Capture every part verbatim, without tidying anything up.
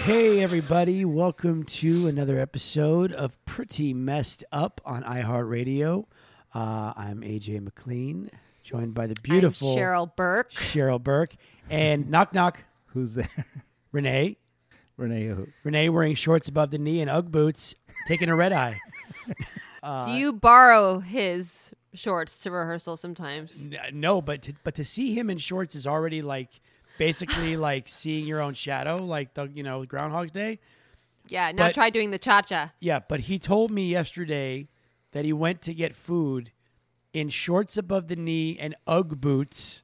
Hey, everybody. Welcome to another episode of Pretty Messed Up on iHeartRadio. Uh, I'm A J McLean, joined by the beautiful I'm Cheryl Burke. Cheryl Burke. And knock, knock. Who's there? Renee. Renee who? Renee wearing shorts above the knee and Ugg boots, taking a red eye. Uh, Do you borrow his shorts to rehearsal sometimes? N- no, but to, but to see him in shorts is already like basically like seeing your own shadow, like the you know Groundhog's Day. Yeah, now But- try doing the cha-cha. Yeah, but he told me yesterday that he went to get food in shorts above the knee and Ugg boots.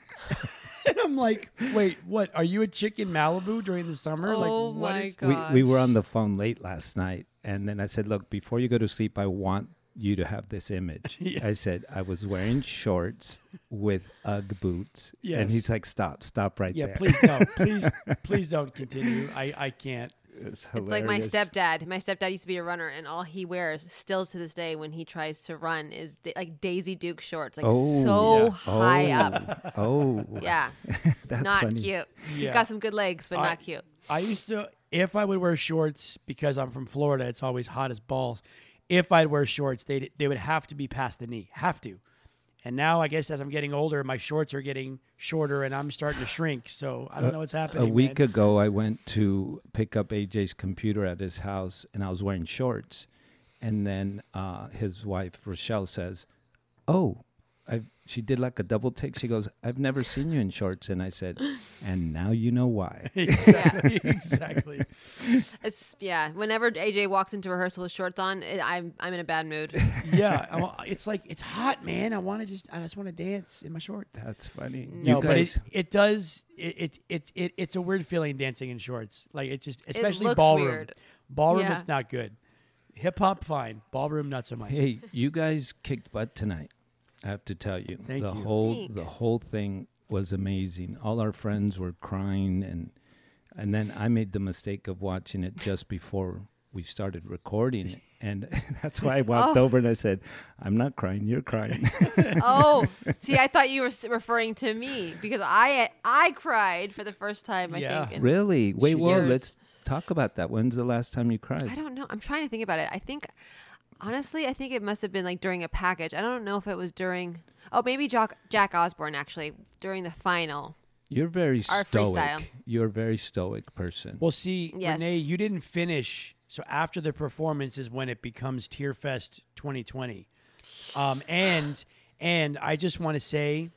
And I'm like, wait, what? Are you a chick in Malibu during the summer? Oh, like, what my is- God. We, we were on the phone late last night, and then I said, look, before you go to sleep, I want you to have this image. Yeah. I said, I was wearing shorts with Ugg boots. Yes. And he's like, stop, stop right Yeah, there. please no, please, please don't continue. I, I can't. It's, It's like my hilarious. stepdad. My stepdad used to be a runner, and all he wears, still to this day, when he tries to run, is da- like Daisy Duke shorts, like Oh, so yeah. high oh, up. Oh. Yeah, That's not funny. cute. He's Yeah. got some good legs, but I- not cute. I used to, if I would wear shorts, because I'm from Florida, it's always hot as balls. If I'd wear shorts, they they would have to be past the knee, have to. And now I guess as I'm getting older, my shorts are getting shorter, and I'm starting to shrink. So I don't know what's happening. A week man. ago, I went to pick up A J's computer at his house, and I was wearing shorts. And then uh, his wife, Rochelle, says, oh, I've, she did like a double take. She goes, I've never seen you in shorts. And I said, and now you know why. exactly, exactly. It's, yeah, whenever A J walks into rehearsal with shorts on, it, I'm I'm in a bad mood. Yeah, I'm- it's like it's hot, man. I want to just, I just want to dance in my shorts. That's funny. No, you but guys, it, it does. It, it it it it's a weird feeling dancing in shorts. Like it just, especially looks ballroom. weird. Ballroom, Yeah. it's not good. Hip hop, fine. Ballroom, not so much. hey, you guys kicked butt tonight. I have to tell you, Thank the you. whole Thanks. the whole thing was amazing. All our friends were crying, and and then I made the mistake of watching it just before we started recording, and that's why I walked Oh. over and I said, "I'm not crying, you're crying." Oh, see, I thought you were s- referring to me because I I cried for the first time. I Yeah. think. in Really? Wait, well, years. let's talk about that. When's the last time you cried? I don't know. I'm trying to think about it. I think, honestly, I think it must have been like during a package. I don't know if it was during. Oh, maybe Jack Jack Osborne actually during the final. You're very Our stoic. freestyle. You're a very stoic person. Well, see, Yes. Renee, you didn't finish. So after the performance is when it becomes Tear Fest twenty twenty. Um, and and I just want to say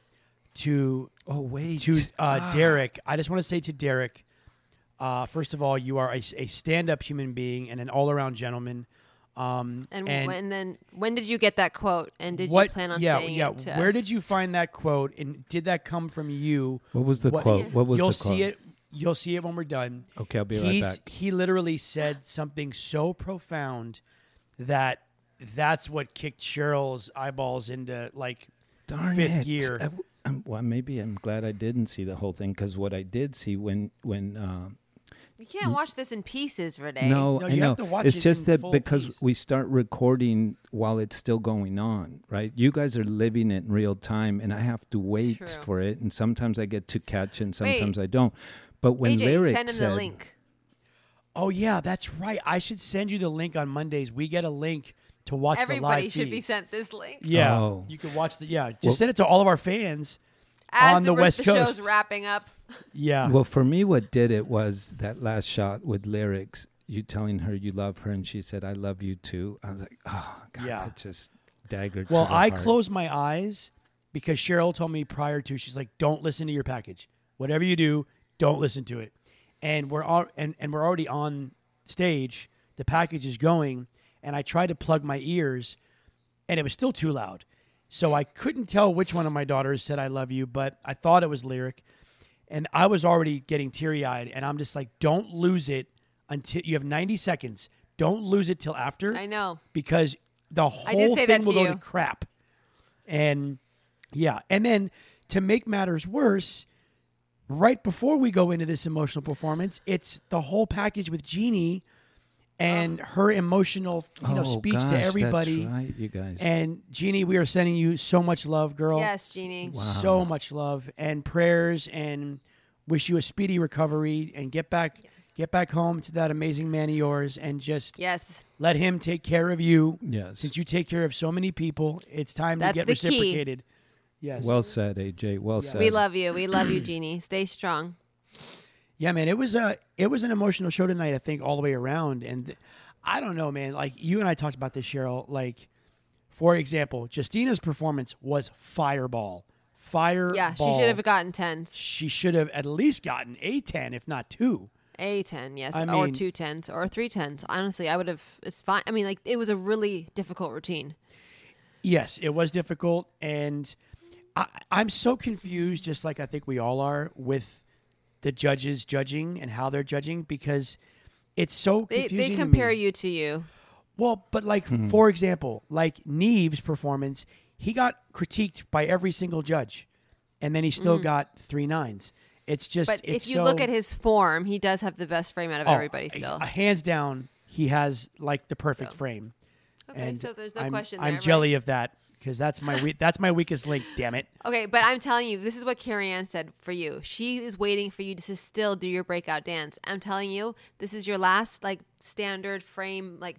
to oh wait, to uh, Derek, I just want to say to Derek, uh, first of all, you are a, a stand-up human being and an all-around gentleman. Um, And, and when then when did you get that quote? And did what? you plan on yeah, saying yeah. it to Where us? did you find that quote? And did that come from you? what was the What- quote? What was You'll the quote? see it. You'll see it when we're done. Okay, I'll be right He's, back. He literally said something so profound that that's what kicked Cheryl's eyeballs into like Darn fifth it. gear. I w- I'm- well, maybe I'm glad I didn't see the whole thing, because what I did see when when uh, You can't watch this in pieces, Renee. no, No, I you know have to watch it's it just in that full because piece. we start recording while it's still going on, right? You guys are living it in real time, and I have to wait True. for it, and sometimes I get to catch it, and Wait. sometimes I don't. But when A J, lyrics send him said, the link. Oh yeah, that's right. I should send you the link on Mondays. We get a link to watch the Everybody live should feed. be sent this link. Yeah, Oh. you can watch the. Yeah, just Well- send it to all of our fans. As on the, the West the show's Coast. wrapping up. Yeah. well, for me, what did it was that last shot with lyrics. You telling her you love her, and she said, "I love you too." I was like, "Oh God, Yeah. that just daggered." Well, to the I heart. closed my eyes because Cheryl told me prior to. She's like, "Don't listen to your package. Whatever you do, don't listen to it." And we're all and, and we're already on stage. The package is going, and I tried to plug my ears, and it was still too loud. So I couldn't tell which one of my daughters said "I love you," but I thought it was Lyric, and I was already getting teary eyed. And I'm just like, "Don't lose it until you have ninety seconds. Don't lose it till after." I know. Because the I did whole say thing that will to go you. to crap. And yeah, and then to make matters worse, right before we go into this emotional performance, it's the whole package with Jeannie and her emotional, you know, Oh, speech gosh, to everybody. That's right, you guys. And Jeannie, we are sending you so much love, girl. Yes, Jeannie. So much love and prayers, and wish you a speedy recovery and get back Get back home to that amazing man of yours and just Yes. let him take care of you. Yes. Since you take care of so many people, it's time That's to get the key. reciprocated. Yes. Well said, A J. Well Yeah. said. We love you. We love you, Jeannie. Stay strong. Yeah, man, it was a it was an emotional show tonight. I think all the way around, and th- I don't know, man. Like you and I talked about this, Cheryl. Like, for example, Justina's performance was fireball, fireball. Yeah, she should have gotten tens. She should have at least gotten a ten, if not two. A ten, yes, I or mean- two tens, or three tens. Honestly, I would have. It's fine. I mean, like it was a really difficult routine. Yes, it was difficult, and I, I'm so confused, just like I think we all are, with the judges judging and how they're judging because it's so They confusing. they to compare me. you to you. Well, but like for example, like Neve's performance, he got critiqued by every single judge, and then he still got three nines. It's just, But it's if you so- look at his form, he does have the best frame out of oh, everybody still. uh, hands down, he has like the perfect So. frame. Okay, and so there's no I'm, question I'm there, jelly of that because that's my we- that's my weakest link. Damn it! Okay, but I'm telling you, this is what Carrie Ann said for you. She is waiting for you to still do your breakout dance. I'm telling you, this is your last like standard frame, like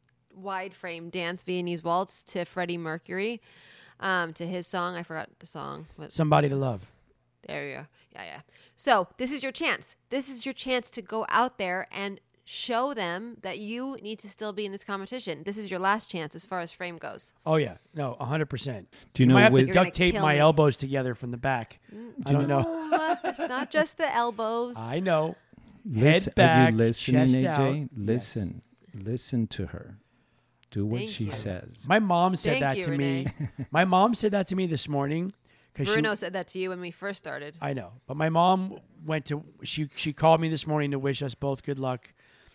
wide frame dance Viennese waltz to Freddie Mercury, um, to his song. I forgot the song. What, Somebody to love. there you go. Yeah, yeah. So this is your chance. This is your chance to go out there and show them that you need to still be in this competition. This is your last chance as far as frame goes. Oh yeah, no, a hundred percent. Do you know might have with- to You're gonna duct tape kill my me. elbows together from the back? I don't know. Oh, it's not just the elbows. I know. Listen, Head are back, you listening, chest A J? out. Listen. Listen to her. Do what Thank she you. says. My mom said Thank that you, to me. My mom said that to me this morning because she. Bruno said that to you when we first started. I know, but my mom went to she she called me this morning to wish us both good luck,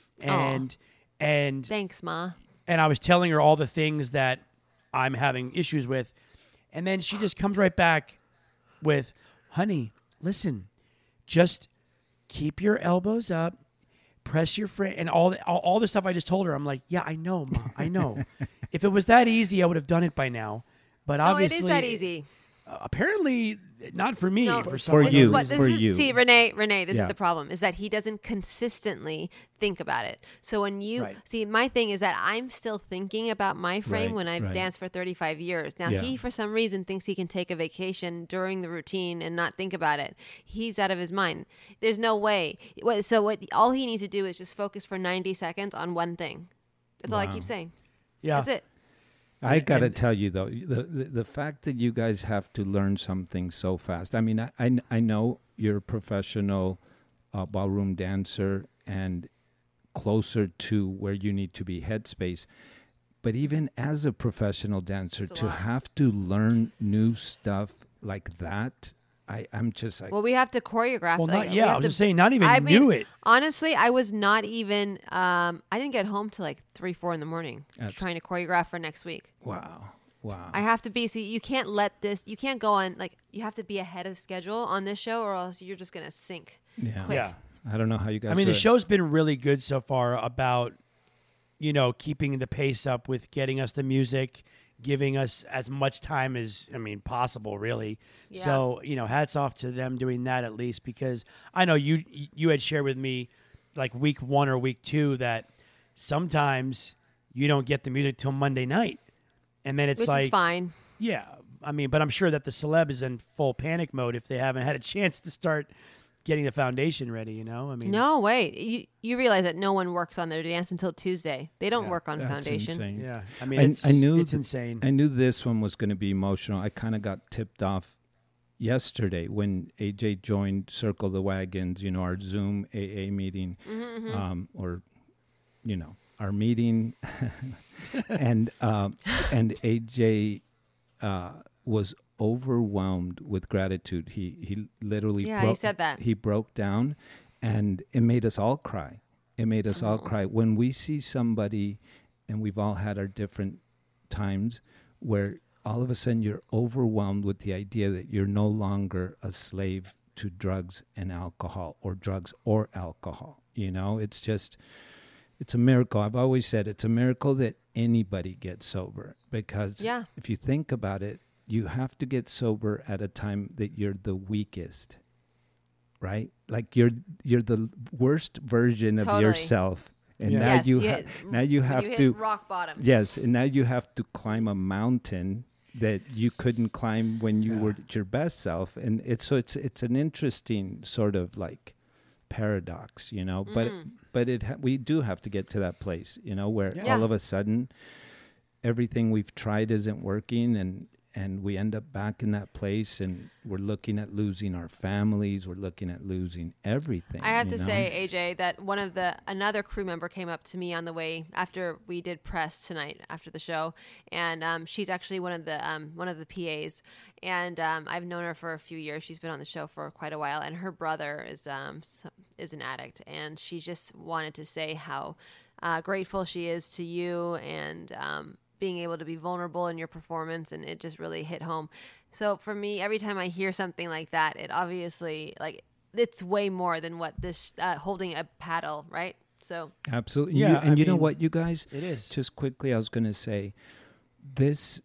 and and Thanks, Ma. and I was telling her all the things that I'm having issues with, and then she just comes right back with, "Honey, listen, just keep your elbows up, press your frame, and all the, all, all the stuff I just told her." I'm like, "Yeah, I know, Ma, I know. If it was that easy, I would have done it by now." But Oh, it obviously, is that easy. uh, apparently, not for me. No, for some For this you, is what this for is. you. See, Renee, Renee, this Yeah. is the problem: is that he doesn't consistently think about it. So when you Right. see, my thing is that I'm still thinking about my frame Right, when I've right. danced for thirty-five years. Now Yeah. he, for some reason, thinks he can take a vacation during the routine and not think about it. He's out of his mind. There's no way. What- So what? All he needs to do is just focus for ninety seconds on one thing. That's all I Wow. keep saying. Yeah. That's it. I And- gotta and- tell you though, the, the the fact that you guys have to learn something so fast. I mean, I I, I know you're a professional uh, ballroom dancer and closer to where you need to be headspace. But even as a professional dancer, It's a to lot. have to learn new stuff like that, I I'm just like, Well, we have to choreograph. Well, like, not we yeah. I have was to- just saying, not even I knew mean, it. Honestly, I was not even. Um, I didn't get home till like three, four in the morning, That's- trying to choreograph for next week. wow, wow. I have to be. See, you can't let this. You can't go on like. You have to be ahead of schedule on this show, or else you're just gonna sink. yeah. quick. Yeah. I don't know how you guys. I mean, do the it. show's been really good so far about, you know, keeping the pace up with getting us the music, giving us as much time as, I mean, possible, really. Yeah. So, you know, hats off to them doing that at least, because I know you you had shared with me like week one or week two that sometimes you don't get the music till Monday night. And then it's Which like, is fine. yeah, I mean, but I'm sure that the celeb is in full panic mode if they haven't had a chance to start getting the foundation ready, you know? I mean, No, wait. You you realize that no one works on their dance until Tuesday. They don't Yeah, work on That's foundation. insane. yeah. I mean, I- it's, I knew it's th- insane. I knew this one was going to be emotional. I kind of got tipped off yesterday when A J joined Circle the Wagons, you know, our Zoom A A meeting, Mm-hmm, um, or, you know, our meeting. and um, and A J uh, was overwhelmed with gratitude. He he literally Yeah, he broke, said that. he broke down, and it made us all cry. It made us all Oh. cry when we see somebody, and we've all had our different times where all of a sudden you're overwhelmed with the idea that you're no longer a slave to drugs and alcohol, or drugs or alcohol. You know, it's just, it's a miracle. I've always said it's a miracle that anybody gets sober, because Yeah. if you think about it, you have to get sober at a time that you're the weakest. right? Like you're you're the worst version of Totally. yourself, and Yeah. now Yes, you you ha- hit- now you when have you hit to rock bottom. yes, and now you have to climb a mountain that you couldn't climb when you Yeah. were at your best self, and it's so it's it's an interesting sort of like paradox, you know. But Mhm. but it ha- we do have to get to that place, you know, where Yeah. all of a sudden everything we've tried isn't working, and and we end up back in that place, and we're looking at losing our families, we're looking at losing everything. I have you to know? say, A J, that one of the another crew member came up to me on the way after we did press tonight after the show, and um, she's actually one of the um, one of the P As, and um, I've known her for a few years. She's been on the show for quite a while, and her brother is um, s- is an addict, and she just wanted to say how uh, grateful she is to you and. Um, being able to be vulnerable in your performance, and it just really hit home. So for me, every time I hear something like that, it obviously like it's way more than what this uh, holding a paddle, right? So Absolutely. Yeah, You, and I you know mean, what, you guys? It is. Just quickly, I was going to say, this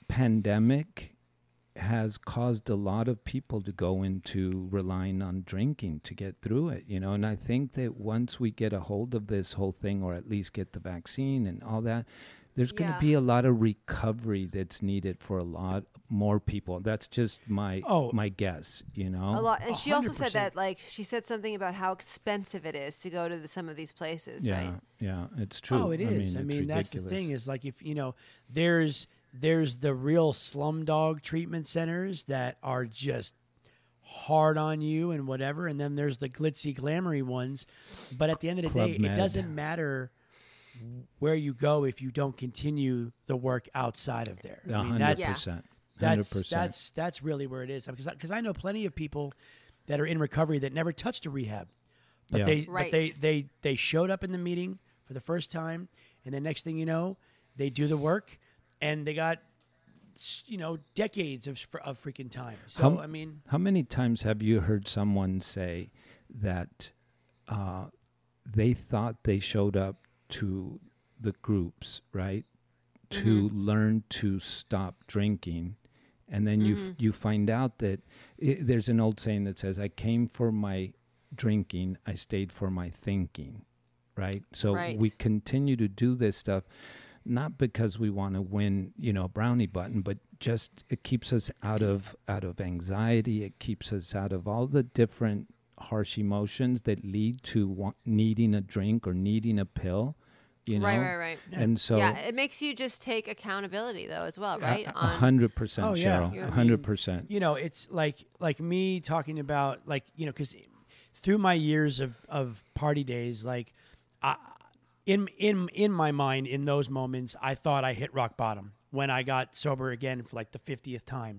pandemic has caused a lot of people to go into relying on drinking to get through it, you know. And I think that once we get a hold of this whole thing, or at least get the vaccine and all that, there's going to Yeah. be a lot of recovery that's needed for a lot more people. That's just my Oh. my guess, you know. a lot, and A she also hundred said percent. that like she said something about how expensive it is to go to the, some of these places, Yeah, right? yeah, it's true. Oh, it is. I it's mean, that's the ridiculous. thing is like if you know, there's there's the real slumdog treatment centers that are just hard on you and whatever, and then there's the glitzy, glamoury ones. But at the end of the Club day, Med. it doesn't matter where you go if you don't continue the work outside of there. A I mean, hundred that's percent. that's Hundred percent. that's that's really where it is. Because because I know plenty of people that are in recovery that never touched a rehab, but Yeah. they Right. but they they they showed up in the meeting for the first time, and the next thing you know, they do the work, and they got s- you know decades of fr- of freaking time. So How- I mean, How many times have you heard someone say that uh, they thought they showed up to the groups, right, to learn to stop drinking, and then you f- you find out that I there's an old saying that says, "I came for my drinking, I stayed for my thinking," right? So Right. we continue to do this stuff. Not because we want to win, you know, a brownie button, but just it keeps us out of out of anxiety. It keeps us out of all the different harsh emotions that lead to want, needing a drink or needing a pill. You know, Right, right, right. and so yeah, it makes you just take accountability though as well, right? a On hundred percent, Oh, yeah. Cheryl, You're- a I mean, hundred percent. you know, it's like like me talking about like you know because through my years of of party days, like I, in in in my mind, in those moments, I thought I hit rock bottom when I got sober again for like the fiftieth time,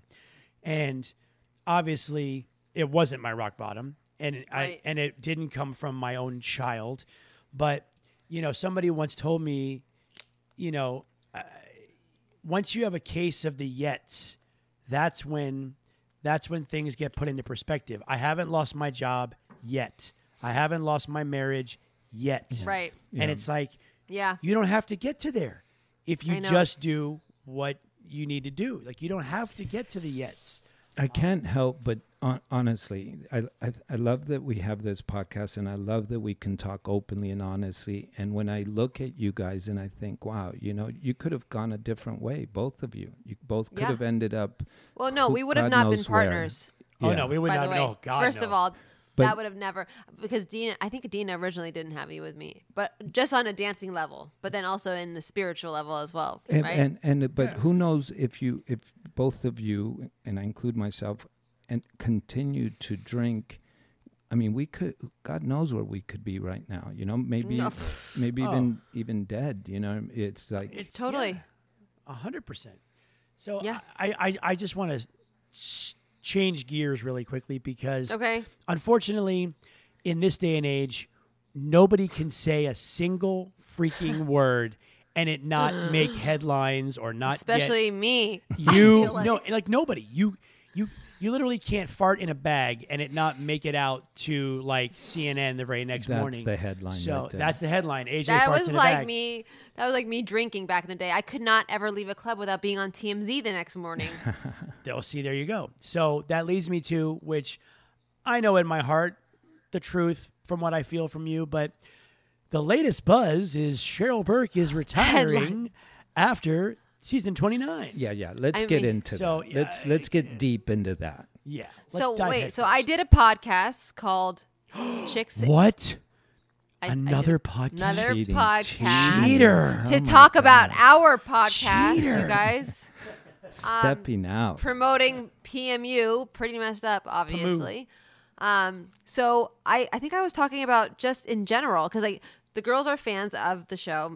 and obviously it wasn't my rock bottom, and it, Right. I and it didn't come from my own child, but you know, somebody once told me, you know, uh, once you have a case of the yets, that's when that's when things get put into perspective. I haven't lost my job yet. I haven't lost my marriage yet. Right. And it's like Yeah. you don't have to get to there if I you know. just do what you need to do. Like you don't have to get to the yets. I can't help but hon- honestly, I, I I love that we have this podcast, and I love that we can talk openly and honestly. And when I look at you guys, and I think, wow, you know, you could have gone a different way, both of you. You both could Yeah. have ended up. Well, no, who we would have God not been knows where. partners. Oh Yeah. no, we would By not. the way, Oh God, first no. of all, But- that would have never because Dina. I think Dina originally didn't have you with me, but just on a dancing level, but then also in the spiritual level as well, And, right? and and but Yeah. who knows if you if both of you, and I include myself, and continue to drink. I mean, we could. God knows where we could be right now. You know, maybe No. maybe Oh. even even dead. You know, it's like It's Totally. a hundred percent. So Yeah. I, I I just want to change gears really quickly because okay. unfortunately, in this day and age, nobody can say a single freaking word and it not make headlines or not Especially me. get you. feel like. No, like nobody. You you you literally can't fart in a bag and it not make it out to like C N N the very next that's morning. the headline. So right there. that's the headline. A J That farts was in a like bag. me. That was like me drinking back in the day. I could not ever leave a club without being on T M Z the next morning. They'll see. There you go. So that leads me to which I know in my heart the truth from what I feel from you, but the latest buzz is Cheryl Burke is retiring Headlines. after season twenty-nine. Yeah, yeah. Let's I get mean- into So, that. Let's yeah, let's get deep into that. Yeah. Let's So dive wait, head so I first. did a podcast called Chicks. What? I- I Another did podcast? Another Cheating. podcast. Cheater. To Oh my talk about God. our podcast, Cheater. you guys. Stepping out. Promoting P M U, pretty messed up, obviously. Um, so I, I think I was talking about just in general, because like the girls are fans of the show,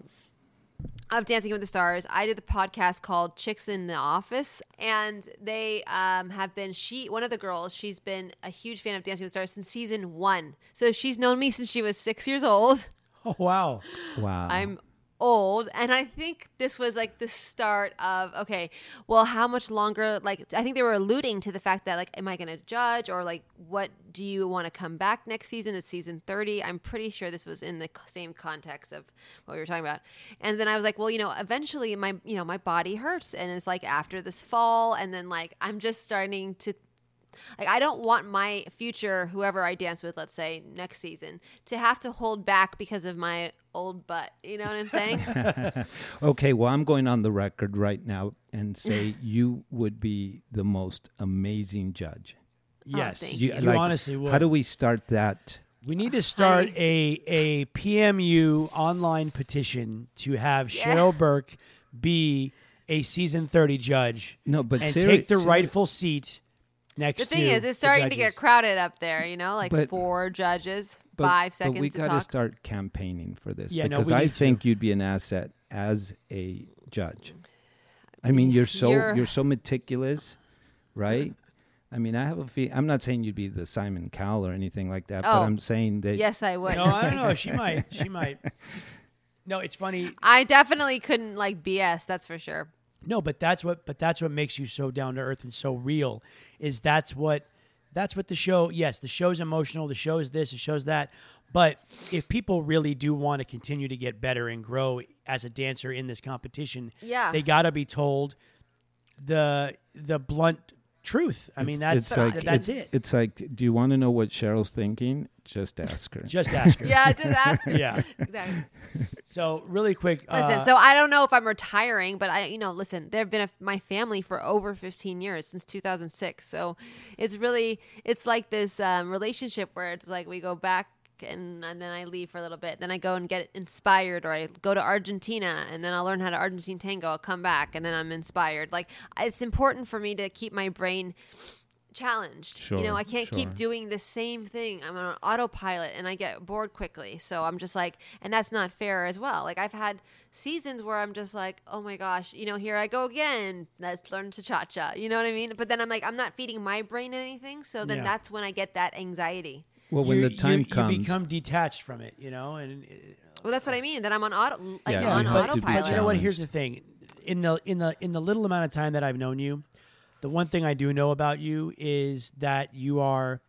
of Dancing with the Stars. I did the podcast called Chicks in the Office, and they um, have been, she, one of the girls, she's been a huge fan of Dancing with the Stars since season one. So she's known me since she was six years old. Oh, wow. Wow. I'm old, and I think this was like the start of, okay, well, how much longer, like I think they were alluding to the fact that like, am I going to judge, or like, what do you want to come back next season? It's season thirty. I'm pretty sure this was in the same context of what we were talking about. And then I was like, well, you know, eventually my, you know, my body hurts, and it's like after this fall, and then like I'm just starting to, like, I don't want my future, whoever I dance with, let's say next season, to have to hold back because of my old butt. You know what I'm saying? Okay, well, I'm going on the record right now and say you would be the most amazing judge. Yes. thank you, you. you honestly would. How do we start that? We need to start Honey. a a P M U online petition to have Yeah. Cheryl Burke be a season thirty judge No, but and seri- take the seri- rightful seat next The thing to is, the it's starting to judges. get crowded up there, you know, like But- four judges, But, five but seconds we to gotta talk. start campaigning for this Yeah, no, because we I need to. think you'd be an asset as a judge. I mean, you're so You're- you're, so meticulous, right? I mean, I have a feel. I'm not saying you'd be the Simon Cowell or anything like that, but Oh, I'm saying that Yes, I would. No, I don't know. She might. She might. No, it's funny. I definitely couldn't like B S, that's for sure. No, but that's what but that's what makes you so down to earth and so real. Is that's what that's what the show. Yes, the show's emotional. The show is this. The show's that. But if people really do want to continue to get better and grow as a dancer in this competition, Yeah. they got to be told the the blunt truth. I mean, that's it's like that- that's it- it. It's like, do you want to know what Cheryl's thinking? Just ask her. Just ask her. Yeah, just ask her. Yeah. Exactly. So really quick. Listen, uh, so I don't know if I'm retiring, but I, you know, listen, they've been a, my family for over fifteen years, since two thousand six. So it's really, it's like this um, relationship where it's like we go back and, and then I leave for a little bit. Then I go and get inspired, or I go to Argentina and then I'll learn how to Argentine tango. I'll come back and then I'm inspired. Like, it's important for me to keep my brain challenged. Sure, you know, I can't sure. keep doing the same thing. I'm on autopilot and I get bored quickly. So I'm just like, and that's not fair as well. Like, I've had seasons where I'm just like, oh my gosh, you know, here I go again. Let's learn to cha-cha. You know what I mean? But then I'm like, I'm not feeding my brain anything. So then Yeah. that's when I get that anxiety. Well, when you- the time you, comes, you become detached from it. You know, and. uh, Well, that's what I mean. Then I'm on auto, like Yeah, on you have to be autopilot. But you know what? challenged. Here's the thing: in the in the in the little amount of time that I've known you, the one thing I do know about you is that you are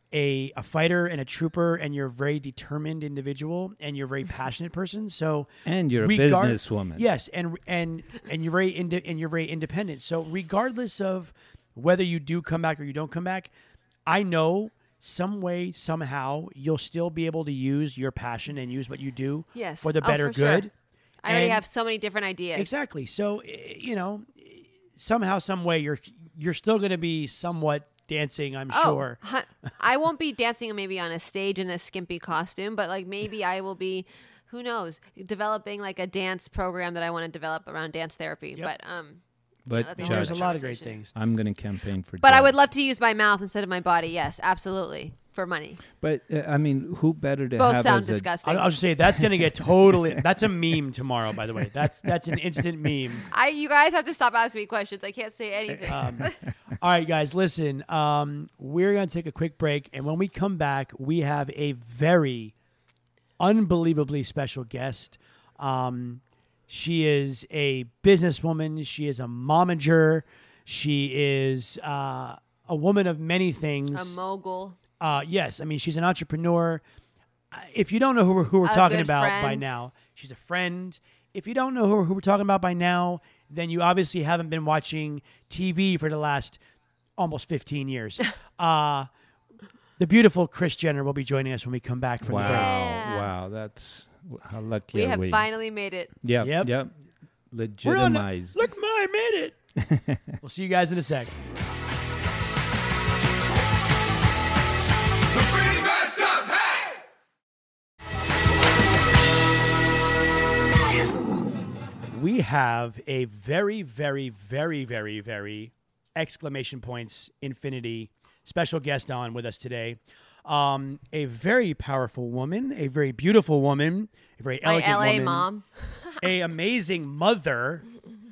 a a fighter and a trooper, and you're a very determined individual, and you're a very passionate person. So and you're a regard- businesswoman. Yes, and and and you're very inde- and you're very independent. So regardless of whether you do come back or you don't come back, I know some way somehow you'll still be able to use your passion and use what you do Yes. for the Oh, better for sure. good. I already And- have so many different ideas. Exactly. So eh, you know, somehow, some way, you're you're still going to be somewhat dancing. I'm Oh, sure. hu- I won't be dancing maybe on a stage in a skimpy costume, but like maybe I will be, who knows, developing like a dance program that I want to develop around dance therapy. Yep. But um, But that's a And whole there's a other lot of great conversation. things. I'm going to campaign for. But I judge. would love to use my mouth instead of my body. Yes, absolutely, for money. But uh, I mean, who better to Both have sound as a disgusting. I'll, I'll just say that's going to get totally. That's a meme tomorrow. By the way, that's that's an instant meme. I, you guys have to stop asking me questions. I can't say anything. Um, all right, guys, listen. Um, we're going to take a quick break, and when we come back, we have a very unbelievably special guest. Um, she is a businesswoman. She is a momager. She is uh, a woman of many things. a mogul. Uh, yes, I mean she's an entrepreneur. Uh, If you don't know who we're, who we're A talking good about by friend. now, she's a friend. If you don't know who, who we're talking about by now, then you obviously haven't been watching T V for the last almost fifteen years. uh, The beautiful Kris Jenner will be joining us when we come back from Wow, the break. Yeah. wow, that's how lucky We are have we? finally made it. Yep, Yep. yep. We're on the- Legitimized. Look, Ma, I made it. We'll see you guys in a sec. We have a very, very, very, very, very exclamation points infinity special guest on with us today. Um, a very powerful woman, a very beautiful woman, a very My elegant L A woman, mom. a amazing mother.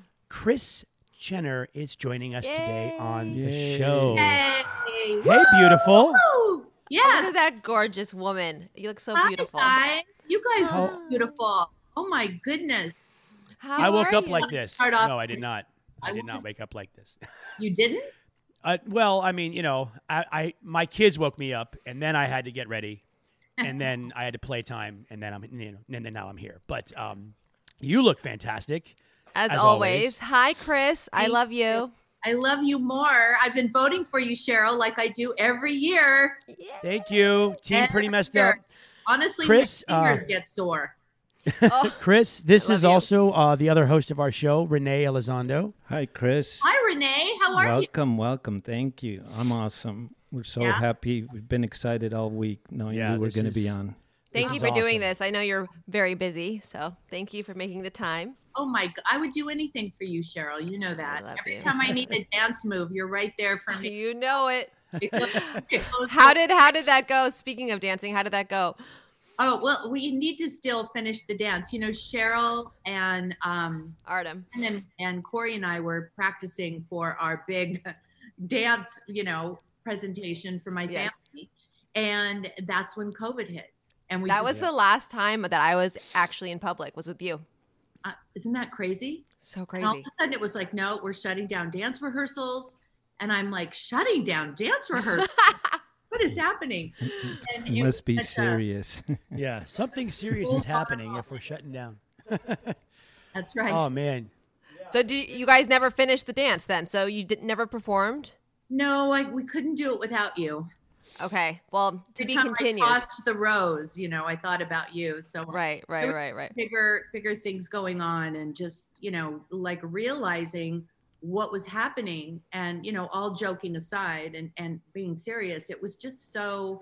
Kris Jenner is joining us today on the Yay. show. Hey, Hey, beautiful. Woo! Look Yes. at that gorgeous woman. You look so Hi, beautiful. guys. You guys How- look beautiful. Oh my goodness. How I woke are up you? like this. Start off- No, I did not. I I did not was- wake up like this. You didn't? Uh, well, I mean, you know, I, I my kids woke me up, and then I had to get ready, and then I had to play time, and then I'm, you know, and then now I'm here. But um, you look fantastic. As, as always. always. Hi, Kris. I Thank love you. I love you more. I've been voting for you, Cheryl, like I do every year. Thank you. Team And pretty messed sure. up. Honestly, Kris, my fingers uh, get sore. Oh, Chris, this I is love you. also uh, the other host of our show, Renee Elizondo. Hi, Chris. Hi, Renee. How are you? welcome, welcome. Thank you. I'm awesome. We're so Yeah? happy. We've been excited all week knowing Yeah, we were this going to be is- on. thank This you is for doing awesome. this. I know you're very busy, so thank you for making the time. Oh my! g- I would do anything for you, Cheryl. You know that. love Every you. time I need a dance move, you're right there for me. You know it. It goes- it goes- How did how did that go? Speaking of dancing, how did that go? Oh well, we need to still finish the dance. You know, Cheryl and um, Artem. and then and Corey and I were practicing for our big dance, you know, presentation for my Yes. family, and that's when COVID hit. And we That just- was the last time that I was actually in public, was with you. uh, isn't that crazy? So And all crazy. of a sudden, it was like, no, we're shutting down dance rehearsals, and I'm like, shutting down dance rehearsals. What is happening? And It it must be was such a- serious. Yeah, something serious is happening if we're shutting down. That's right. Oh, man. So do you, you guys never finished the dance then? So you did, never performed? no, I, we couldn't do it without you. Okay. Well, to Every be time continued. I crossed the rows, you know, I thought about you. So Right, right, right, right. bigger bigger things going on, and just, you know, like realizing what was happening, and, you know, all joking aside and and being serious, it was just so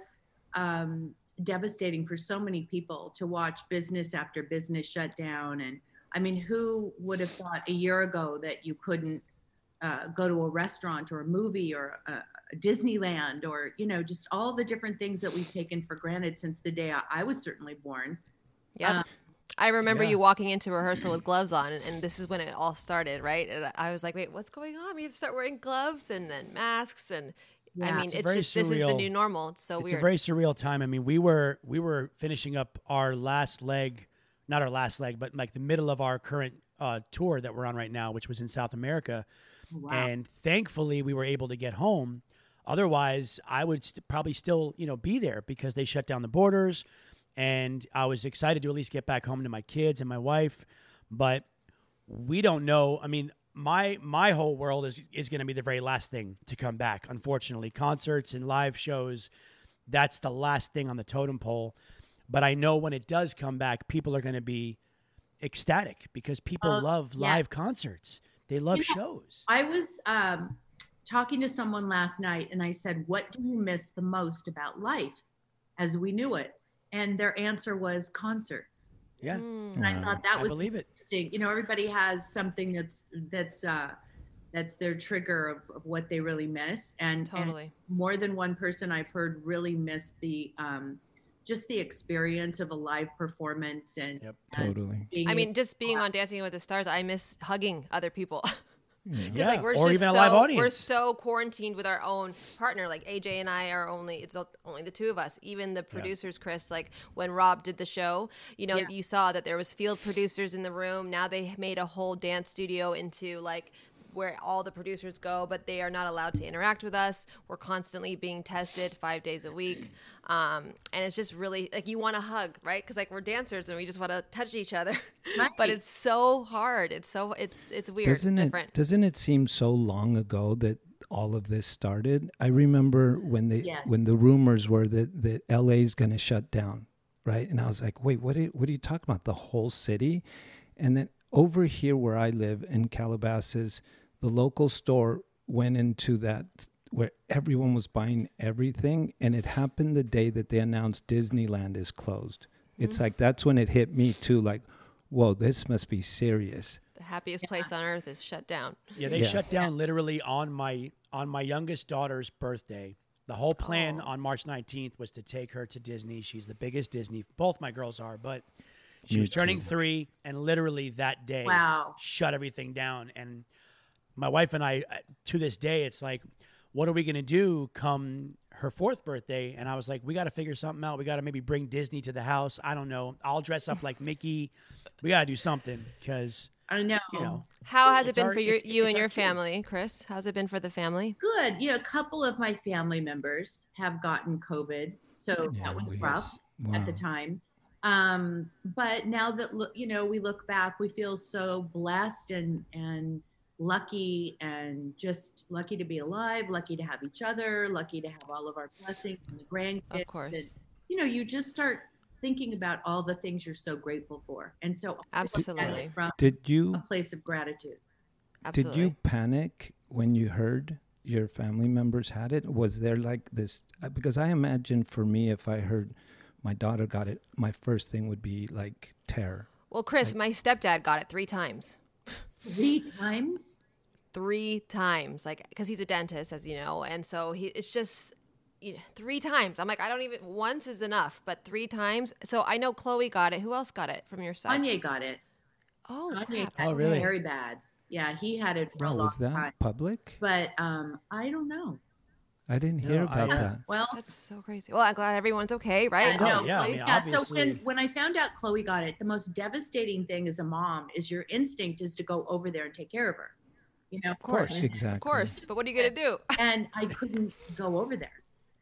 um devastating for so many people to watch business after business shut down. And I mean, who would have thought a year ago that you couldn't uh, go to a restaurant or a movie or a, a Disneyland, or, you know, just all the different things that we've taken for granted since the day I, I was certainly born. Yep. Um, I remember yeah. you walking into rehearsal with gloves on, and, and this is when it all started, right? And I was like, wait, what's going on? We have to start wearing gloves and then masks. And I Yeah. mean, It's a it's, very just, this is the surreal- new normal. It's so It's weird. a very surreal time. I mean, we were we were finishing up our last leg, not our last leg, but like the middle of our current uh, tour that we're on right now, which was in South America. Wow. And thankfully, we were able to get home. Otherwise, I would st- probably still, you know, be there because they shut down the borders. And I was excited to at least get back home to my kids and my wife. But we don't know. I mean, my my whole world is is going to be the very last thing to come back. Unfortunately, concerts and live shows, that's the last thing on the totem pole. But I know when it does come back, people are going to be ecstatic because people Oh, love yeah. live concerts. They love You know, shows. I was um, talking to someone last night, and I said, what do you miss the most about life as we knew it? And their answer was concerts. Yeah, Mm. And I Wow. thought that I was believe it. interesting. You know, everybody has something that's that's uh, that's their trigger of, of what they really miss. And, and Totally. more than one person I've heard really miss the um, just the experience of a live performance. And, Yep. and Totally. being I able- mean, just being on Dancing with the Stars, I miss hugging other people. Yeah. Because like we're or just even a so live we're audience. so quarantined with our own partner. Like A J and I are only it's only the two of us. Even the producers, Chris, like when Rob did the show, you know, Yeah. you saw that there was field producers in the room. Now they made a whole dance studio into like where all the producers go, but they are not allowed to interact with us. We're constantly being tested five days a week. Um, and it's just really like you want to hug, right? Because like we're dancers and we just want to touch each other. Right. But it's so hard. It's so it's it's weird. Doesn't it's it different. doesn't it seem so long ago that all of this started. I remember when they Yes. when the rumors were that, that L A is going to shut down, right? And I was like, wait, what are, what are you talking about? The whole city? And then over here where I live in Calabasas, the local store went into that where everyone was buying everything. And it happened the day that they announced Disneyland is closed. It's like, that's when it hit me too. Like, whoa, this must be serious. The happiest place on earth is shut down. Yeah, they Yeah. shut down literally on my on my youngest daughter's birthday. The whole plan Oh. on March nineteenth was to take her to Disney. She's the biggest Disney. Both my girls are, but she Me was turning too. three, and literally that day, Wow. shut everything down. And my wife and I, uh, to this day, it's like, what are we going to do come her fourth birthday? And I was like, we got to figure something out. We got to maybe bring Disney to the house. I don't know. I'll dress up like Mickey. We got to do something because, I know. you know, How has it It's been our- for your, it's- you it's and our your kids. family, Chris? How's it been for the family? Good. You know, a couple of my family members have gotten COVID, so Yeah, that was we- rough Wow. at the time. Um, but now that look, you know, we look back, we feel so blessed and and lucky, and just lucky to be alive, lucky to have each other, lucky to have all of our blessings and the grandkids. Of course. And, you know, you just start thinking about all the things you're so grateful for, and so I look at it Absolutely. from Did you a place of gratitude. Absolutely. Did you panic when you heard your family members had it? Was there like this? uh, Because I imagine for me, if I heard my daughter got it, my first thing would be like terror. Well, Chris, my stepdad got it three times. Three times. Three times, like, because he's a dentist, as you know, and so he it's just you know, three times. I'm like, I don't even once is enough, but three times. So I know Chloe got it. Who else got it from your side? Kanye got it. Oh, Kanye crap. had Oh, it really? very bad. Yeah, he had it for a Oh, long was that time. public? But um, I don't know. I didn't No, hear I- about Yeah. that. Well, That's so crazy. Well, I'm glad everyone's okay, right? I Oh, know. yeah, I Obviously. mean, yeah. obviously- So when when I found out Chloe got it, the most devastating thing as a mom is your instinct is to go over there and take care of her. You know, Of course. course. Exactly. Of course. But what are you gonna do? and I couldn't go over there.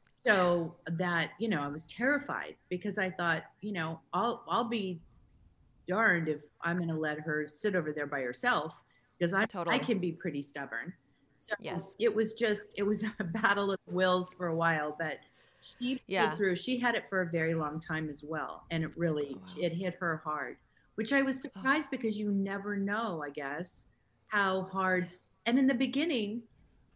So that, you know, I was terrified because I thought, you know, I'll I'll be darned if I'm going to let her sit over there by herself, because I Totally. I can be pretty stubborn. So Yes. it was just it was a battle of wills for a while, but she Yeah. pulled through. She had it for a very long time as well, and it really Oh, wow. it hit her hard, which I was surprised because you never know, I guess, how hard. And in the beginning,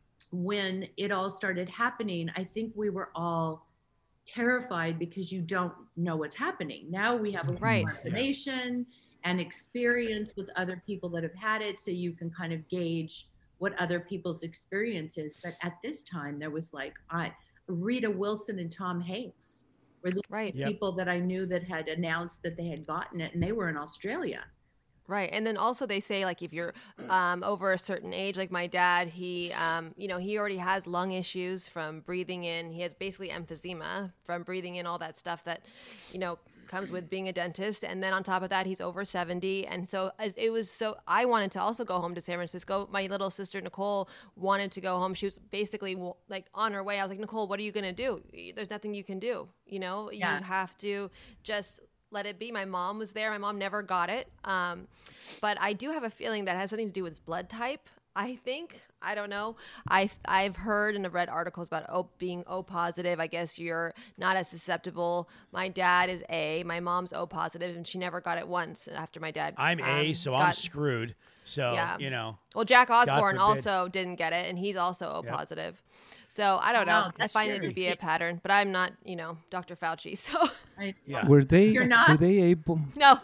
when it all started happening, I think we were all terrified because you don't know what's happening. Now we have a lot Right. more information and experience with other people that have had it, so you can kind of gauge what other people's experience is. But at this time, there was like I Rita Wilson and Tom Hanks were the Right. Yep. people that I knew that had announced that they had gotten it, and they were in Australia. Right. And then also they say, like, if you're um, over a certain age, like my dad, he, um, you know, he already has lung issues from breathing in. He has basically emphysema from breathing in all that stuff that, you know, comes with being a dentist. And then on top of that, he's over seventy. And so it it was so I wanted to also go home to San Francisco. My little sister, Nicole, wanted to go home. She was basically w- like on her way. I was like, Nicole, what are you going to do? There's nothing you can do. You know, Yeah. you have to just let it be. My mom was there. My mom never got it. Um, but I do have a feeling that has something to do with blood type. I think. I don't know. I I've heard and I've read articles about O being O positive. I guess you're not as susceptible. My dad is A. My mom's O positive, and she never got it once after my dad. I'm A, um, so I'm got- screwed. So, Yeah. you know, Well, Jack Osborne forbid. also didn't get it, and he's also O Yep. positive. So I don't know. Wow, I that's find it scary. to be a pattern, but I'm not, you know, Doctor Fauci. So I, yeah. Were they? You're not? Were they able? no.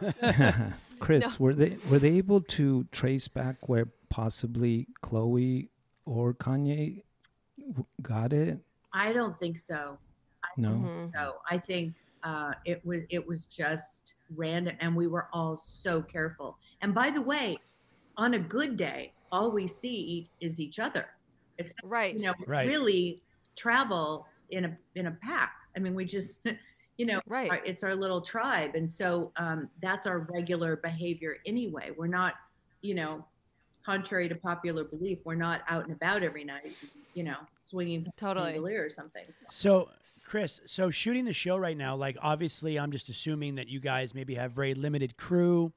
Chris, were they were they able to trace back where possibly Chloe or Kanye w- got it? I don't think so. No. Mhm. So I think uh, it was it was just random, and we were all so careful. And by the way, on a good day, all we see is each other. It's Right. you know Right. really travel in a in a pack. I mean, we just you know Right. our- it's our little tribe, and so um, that's our regular behavior anyway. We're not, you know, contrary to popular belief, we're not out and about every night, you know, swinging from Totally. chandelier or something. So, Chris, so shooting the show right now, like obviously I'm just assuming that you guys maybe have very limited crew.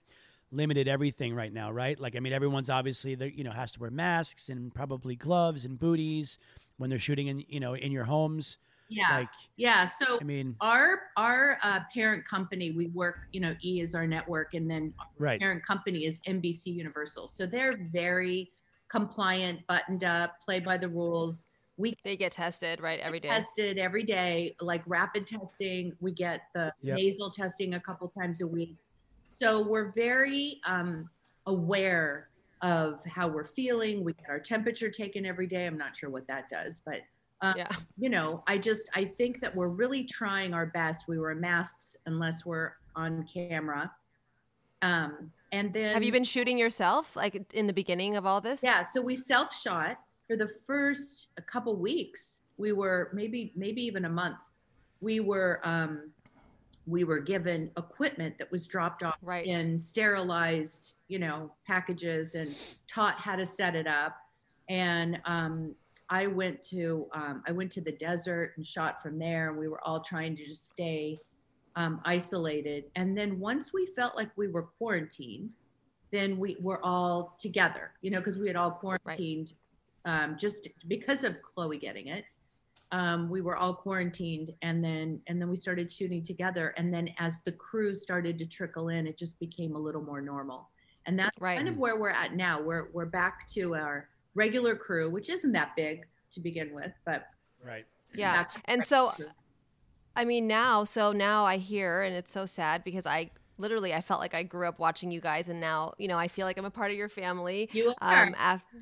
limited everything right now, right? Like, I mean, everyone's obviously, they're, you know, has to wear masks and probably gloves and booties when they're shooting in, you know, in your homes. Yeah. Like, yeah. So I mean, our our uh, parent company, we work, you know, E is our network, and then our right. parent company is N B C Universal. So they're very compliant, buttoned up, play by the rules. We They get tested, right, every day. tested every day, like rapid testing. We get the Yep. nasal testing a couple times a week. So we're very um, aware of how we're feeling. We get our temperature taken every day. I'm not sure what that does, but um, Yeah. you know, I just I think that we're really trying our best. We wear masks unless we're on camera. Um, and then Have you been shooting yourself, like in the beginning of all this? Yeah, so we self-shot for the first a couple weeks. We were maybe maybe even a month. We were um, we were given equipment that was dropped off Right. in sterilized, you know, packages, and taught how to set it up. And um, I went to um, I went to the desert and shot from there. And we were all trying to just stay um, isolated. And then once we felt like we were quarantined, then we were all together, you know, because we had all quarantined um, just because of Chloe getting it. Um, we were all quarantined, and then and then we started shooting together. And then as the crew started to trickle in, it just became a little more normal. And that's Right. kind of where we're at now. We're we're back to our regular crew, which isn't that big to begin with, but Right. Yeah. back to And regular so, crew. I mean, now, so now I hear, and it's so sad because I literally, I felt like I grew up watching you guys, and now, you know, I feel like I'm a part of your family. You are. Um, after,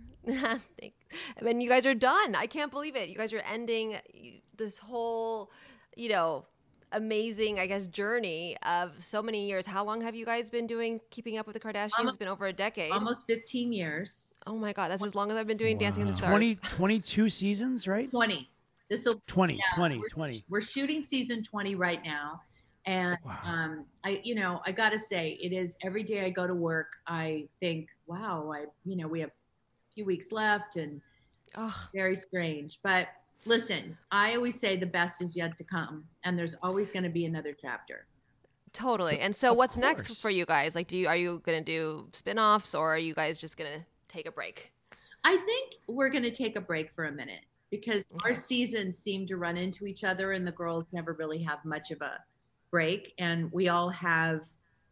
and you guys are done. I can't believe it. You guys are ending this whole, you know, amazing, I guess, journey of so many years. How long have you guys been doing Keeping Up with the Kardashians? Almost- It's been over a decade. Almost fifteen years. Oh my God, that's as long as I've been doing Dancing with the Stars. twenty, twenty-two seasons, right? twenty. This will twenty, Yeah, twenty, we're, twenty. We're shooting season twenty right now. And Wow. um, I, you know, I gotta say, it is every day I go to work, I think, wow, I, you know, we have a few weeks left, and Oh, very strange. But listen, I always say the best is yet to come, and there's always going to be another chapter. totally. So- And so of what's next course. for you guys? Like, do you, are you going to do spin-offs, or are you guys just going to take a break? I think we're going to take a break for a minute, because our Okay. seasons seem to run into each other, and the girls never really have much of a break. And we all have,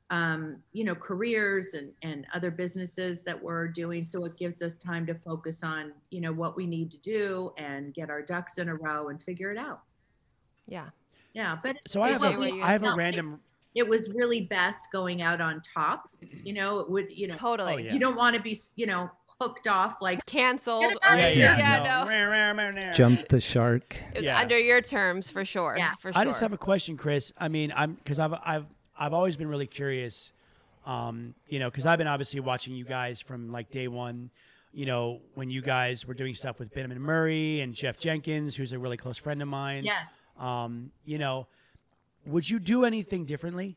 um, you know, careers and, and other businesses that we're doing. So it gives us time to focus on, you know, what we need to do and get our ducks in a row and figure it out. Yeah. Yeah. But So I have Jay, a, were you I have a gonna say- random. it was really best going out on top. You know, it would, you know, Totally. Oh, yeah. you don't want to be, you know, hooked off like, Canceled. Yeah, or- Yeah, yeah, no. no. Rah, rah, rah, rah. Jump the shark. It was Yeah. under your terms for sure. Yeah. For sure. I just have a question, Chris. I mean, I'm because I've I've I've always been really curious. Um, you know, because I've been obviously watching you guys from like day one. You know, when you guys were doing stuff with Benjamin Murray and Jeff Jenkins, who's a really close friend of mine. yes. Um, you know, would you do anything differently?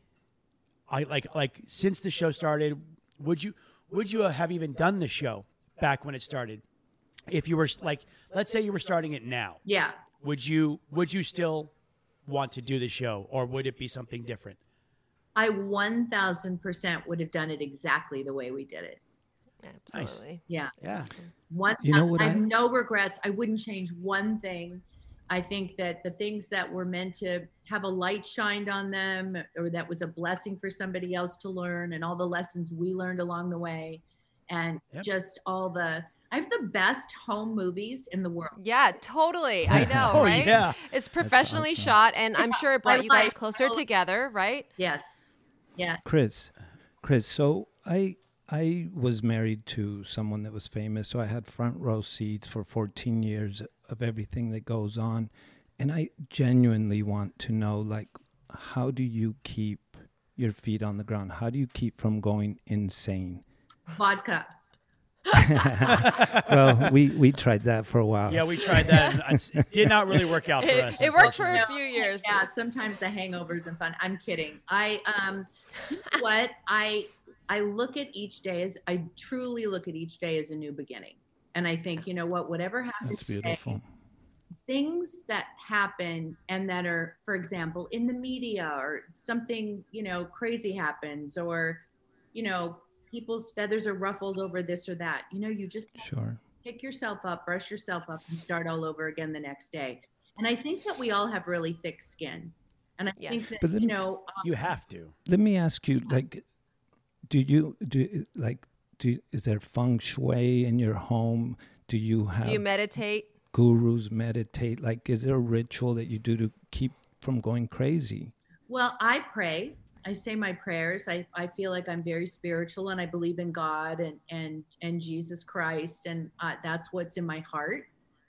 I like like since the show started, would you would you have even done the show back when it started? If you were like, let's say you were starting it now, Yeah. would you would you still want to do the show, or would it be something different? I one thousand percent would have done it exactly the way we did it. Absolutely. Yeah. Yeah. One, You know what I have I- no regrets. I wouldn't change one thing. I think that the things that were meant to have a light shined on them, or that was a blessing for somebody else to learn, and all the lessons we learned along the way, and Yep. just all the, I have the best home movies in the world. Yeah, totally. I know, Oh, right? yeah. It's professionally awesome. shot, and I'm sure it brought my you guys life. closer Oh. together, right? Yes. Yeah. Chris, Chris. So I I was married to someone that was famous, so I had front row seats for fourteen years of everything that goes on, and I genuinely want to know, like, how do you keep your feet on the ground? How do you keep from going insane? Vodka. Well, we we tried that for a while. Yeah, we tried that. And it's- it did not really work out for It, us. it worked for a unfortunately. few years. Yeah, sometimes the hangovers and fun. I'm kidding. I um you know what? I I look at each day as I truly look at each day as a new beginning. And I think, you know what, whatever happens That's today, beautiful. things that happen and that are, for example, in the media, or something, you know, crazy happens, or, you know, people's feathers are ruffled over this or that. You know, you just Sure. pick yourself up, brush yourself up, and start all over again the next day. And I think that we all have really thick skin. And I Yes. think that, But then- you know, um, You have to. Let me ask you, like, do you do like do is there feng shui in your home? Do you have Do you meditate? gurus meditate? Like, is there a ritual that you do to keep from going crazy? well, I pray. I say my prayers. I, I feel like I'm very spiritual and I believe in God and, and, and Jesus Christ. And uh, that's what's in my heart.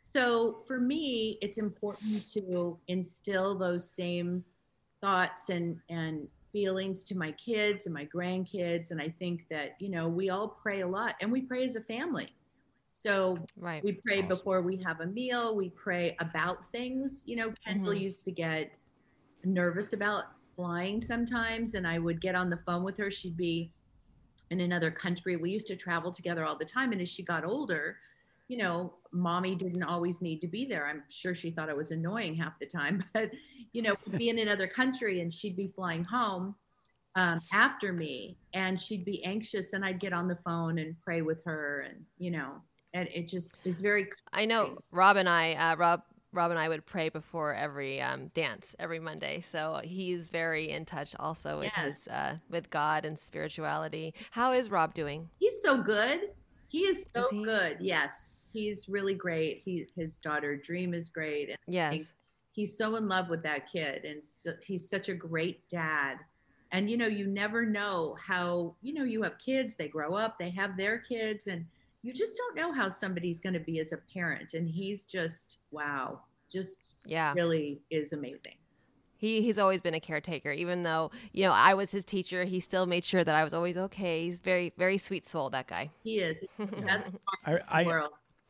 So for me, it's important to instill those same thoughts and, and feelings to my kids and my grandkids. And I think that, you know, we all pray a lot and we pray as a family. So Right. we pray Awesome. before we have a meal. We pray about things. You know, Kendall Mhm. used to get nervous about flying sometimes, and I would get on the phone with her. She'd be in another country. We used to travel together all the time. And as she got older, you know, mommy didn't always need to be there. I'm sure she thought I was annoying half the time, but, you know, we'd be in another country and she'd be flying home um, after me and she'd be anxious and I'd get on the phone and pray with her. And, you know, and it just is very, I know Rob and I, uh, Rob, Rob and I would pray before every um, dance every Monday. So he's very in touch also with Yes. his uh, with God and spirituality. How is Rob doing? he's so good. He is so Is he? good. Yes. He's really great. He, his daughter Dream is great. And Yes. he's so in love with that kid and so, he's such a great dad. And you know, you never know how, you know, you have kids, they grow up, they have their kids, and you just don't know how somebody's going to be as a parent. And he's just, wow, just Yeah. really is amazing. He he's always been a caretaker, even though, you know, I was his teacher. He still made sure that I was always okay. He's very, very sweet soul, that guy. He is. That's I, the I, world.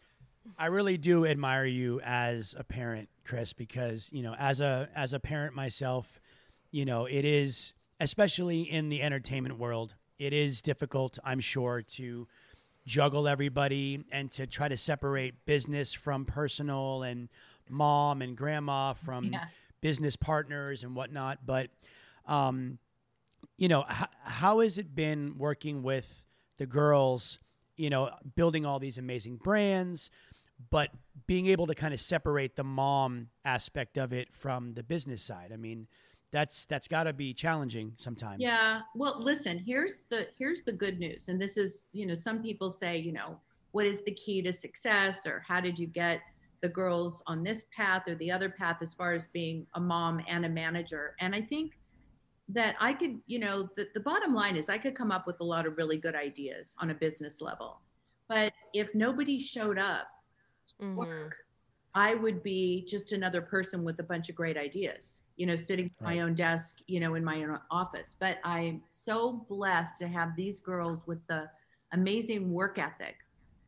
I really do admire you as a parent, Chris, because, you know, as a as a parent myself, you know, it is, especially in the entertainment world, it is difficult, I'm sure, to juggle everybody and to try to separate business from personal and mom and grandma from Yeah. business partners and whatnot. But, um, you know, h- how has it been working with the girls, you know, building all these amazing brands, but being able to kind of separate the mom aspect of it from the business side? I mean, that's that's got to be challenging sometimes. Yeah. Well, listen, here's the here's the good news. And this is, you know, some people say, you know, what is the key to success or how did you get the girls on this path or the other path as far as being a mom and a manager? And I think that I could, you know, the, the bottom line is I could come up with a lot of really good ideas on a business level. But if nobody showed up to Mhm. work, I would be just another person with a bunch of great ideas, you know, sitting at Right. my own desk, you know, in my own office. But I'm so blessed to have these girls with the amazing work ethic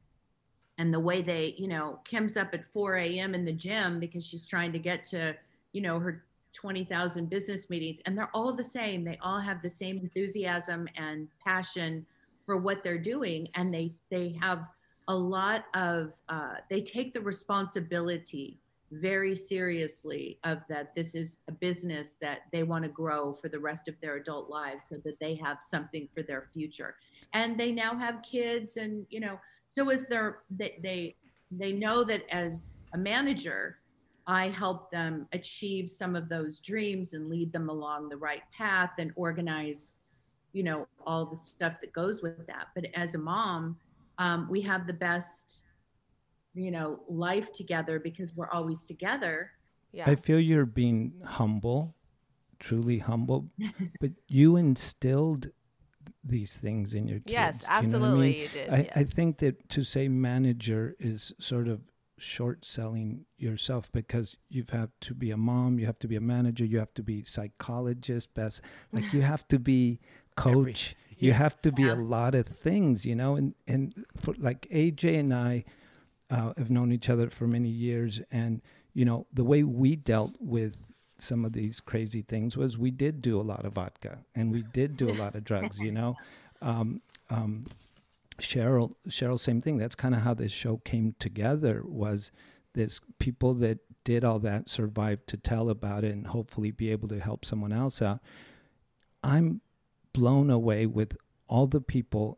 and the way they, you know, Kim's up at four a.m. in the gym because she's trying to get to, you know, her twenty thousand business meetings. And they're all the same. They all have the same enthusiasm and passion for what they're doing. And they, they have a lot of, uh, they take the responsibility very seriously of that this is a business that they want to grow for the rest of their adult lives so that they have something for their future. And they now have kids and, you know, so as they're, they, they, they know that as a manager, I help them achieve some of those dreams and lead them along the right path and organize, you know, all the stuff that goes with that. But as a mom, um, we have the best, you know, life together because we're always together. Yeah. I feel you're being humble, truly humble, but you instilled these things in your kids. Yes, Do you know what I absolutely mean? you did. I, yes. I think that to say manager is sort of short selling yourself because you have to be a mom, you have to be a manager, you have to be psychologist, best, like you have to be coach, Every- you yeah. have to be Yeah. a lot of things, you know, and, and for like A J and I uh, have known each other for many years. And, you know, the way we dealt with some of these crazy things was we did do a lot of vodka and we did do a lot of drugs, you know. Um, um, Cheryl, Cheryl, same thing. That's kind of how this show came together, was this people that did all that survived to tell about it and hopefully be able to help someone else out. I'm blown away with all the people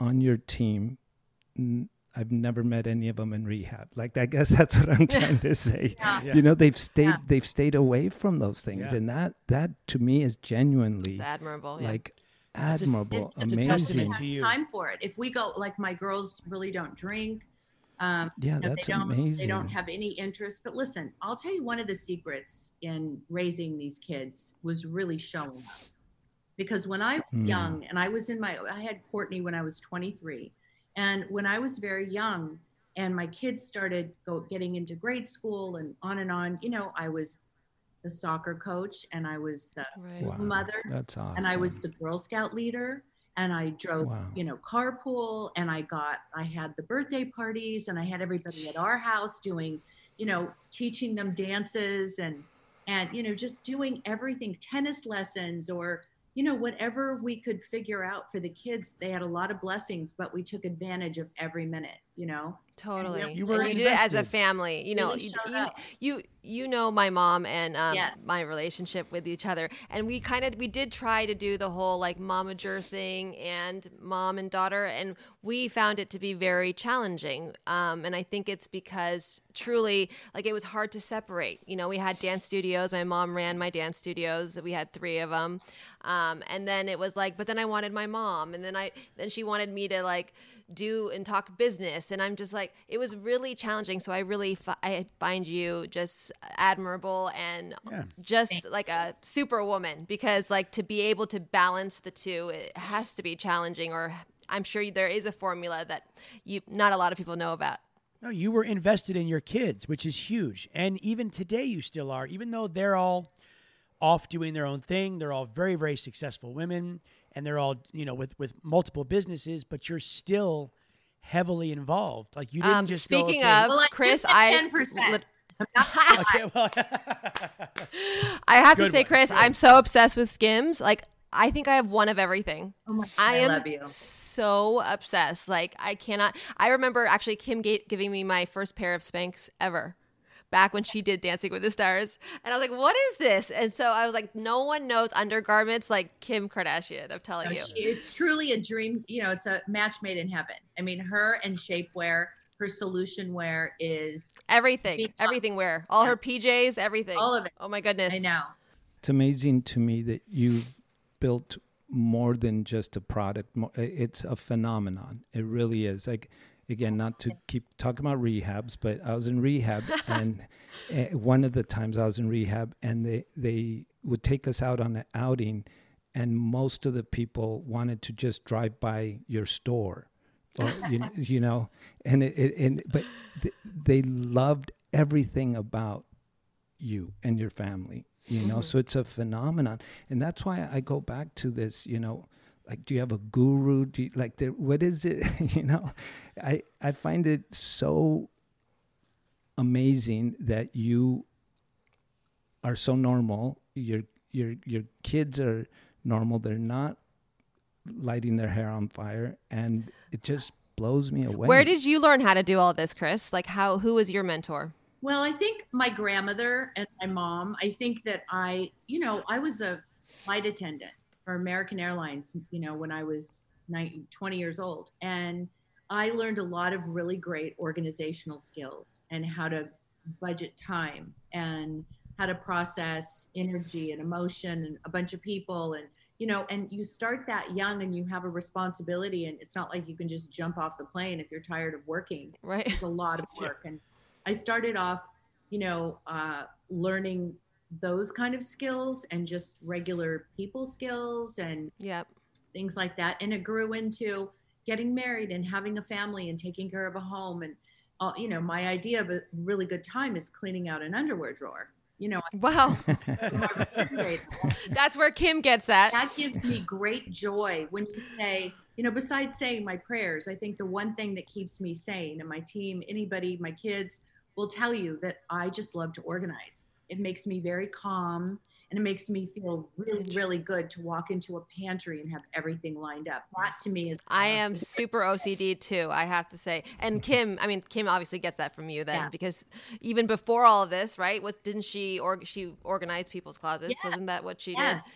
on your team, n- I've never met any of them in rehab. Like, I guess that's what I'm trying to say. Yeah. Yeah. You know, they've stayed Yeah. they've stayed away from those things, Yeah. and that that to me is genuinely It's admirable. Yeah. like That's a- admirable, it's a amazing. testament to you. Time for it. If we go, like my girls really don't drink. Um, Yeah, you know, that's they don't, amazing. They don't have any interest. But listen, I'll tell you one of the secrets in raising these kids was really showing up. Because when I was Mm. young, and I was in my, I had Courtney when I was twenty-three, and when I was very young, and my kids started go getting into grade school and on and on, you know, I was the soccer coach, and I was the Right. Wow, mother, that's awesome. and I was the Girl Scout leader, and I drove, Wow. you know, carpool, and I got, I had the birthday parties, and I had everybody at our house doing, you know, teaching them dances and, and, you know, just doing everything, tennis lessons or, you know, whatever we could figure out for the kids. They had a lot of blessings, but we took advantage of every minute, you know? Totally. You You, were and you did it as a invested. family. You know, Really you, showed you, up. you you know my mom and um, Yes. my relationship with each other, and we kind of we did try to do the whole like momager thing and mom and daughter, and we found it to be very challenging. Um, and I think it's because truly, like, it was hard to separate. You know, we had dance studios. My mom ran my dance studios. We had three of them, um, and then it was like, but then I wanted my mom, and then I then she wanted me to like do and talk business, and I'm just like, it was really challenging. So I really fi- I find you just admirable and Yeah. just like a superwoman, because like to be able to balance the two, it has to be challenging, or I'm sure there is a formula that you not a lot of people know about. No, you were invested in your kids, which is huge. And even today you still are, even though they're all off doing their own thing. They're all very, very successful women, and they're all, you know, with, with multiple businesses, but you're still heavily involved. Like you didn't Um, just go, speaking okay, of Well, I Chris, just I ten percent. lit- okay, well, I have to Good say, one. Chris, Good. I'm so obsessed with Skims. Like, I think I have one of everything. Oh my God, I I am love you. so obsessed. Like, I cannot. I remember actually Kim ga- giving me my first pair of Spanx ever back when she did Dancing with the Stars. And I was like, what is this? And so I was like, no one knows undergarments like Kim Kardashian. I'm telling No, you. she, it's truly a dream. You know, it's a match made in heaven. I mean, her and shapewear, her solution wear is Everything. Be- Everything wear. All Yeah. her P Js, everything. all of it. Oh my goodness. I know. It's amazing to me that you've built more than just a product. Mo- It's a phenomenon. It really is. Like, again, not to keep talking about rehabs, but I was in rehab, and uh, one of the times I was in rehab, and they they would take us out on an outing, and most of the people wanted to just drive by your store, or you know, you know, and it, it and but th- they loved everything about you and your family. You know, so it's a phenomenon, and that's why I go back to this. You know, like, do you have a guru? Do you, like, there, what is it? You know, I I find it so amazing that you are so normal. Your your your kids are normal. They're not lighting their hair on fire, and it just blows me away. Where did you learn how to do all this, Chris? Like, how? Who was your mentor? Well, I think my grandmother and my mom, I think that I, you know, I was a flight attendant for American Airlines, you know, when I was nineteen, twenty years old. And I learned a lot of really great organizational skills and how to budget time and how to process energy and emotion and a bunch of people. And, you know, and you start that young and you have a responsibility, and it's not like you can just jump off the plane if you're tired of working. Right. It's a lot of work. And I started off, you know, uh, learning those kind of skills and just regular people skills and Yep. things like that. And it grew into getting married and having a family and taking care of a home. And, uh, you know, my idea of a really good time is cleaning out an underwear drawer. You know, Wow. that That's where Kim gets that. gives me great joy when you say, you know, besides saying my prayers, I think the one thing that keeps me sane, and my team, anybody, my kids will tell you that I just love to organize. It makes me very calm, and it makes me feel really, really good to walk into a pantry and have everything lined up. That to me is I am super O C D too, I have to say. And Kim, I mean, Kim obviously gets that from you then, Yeah. because even before all of this, right? Was didn't she or she organize people's closets? Yes. Wasn't that what she Yes. did?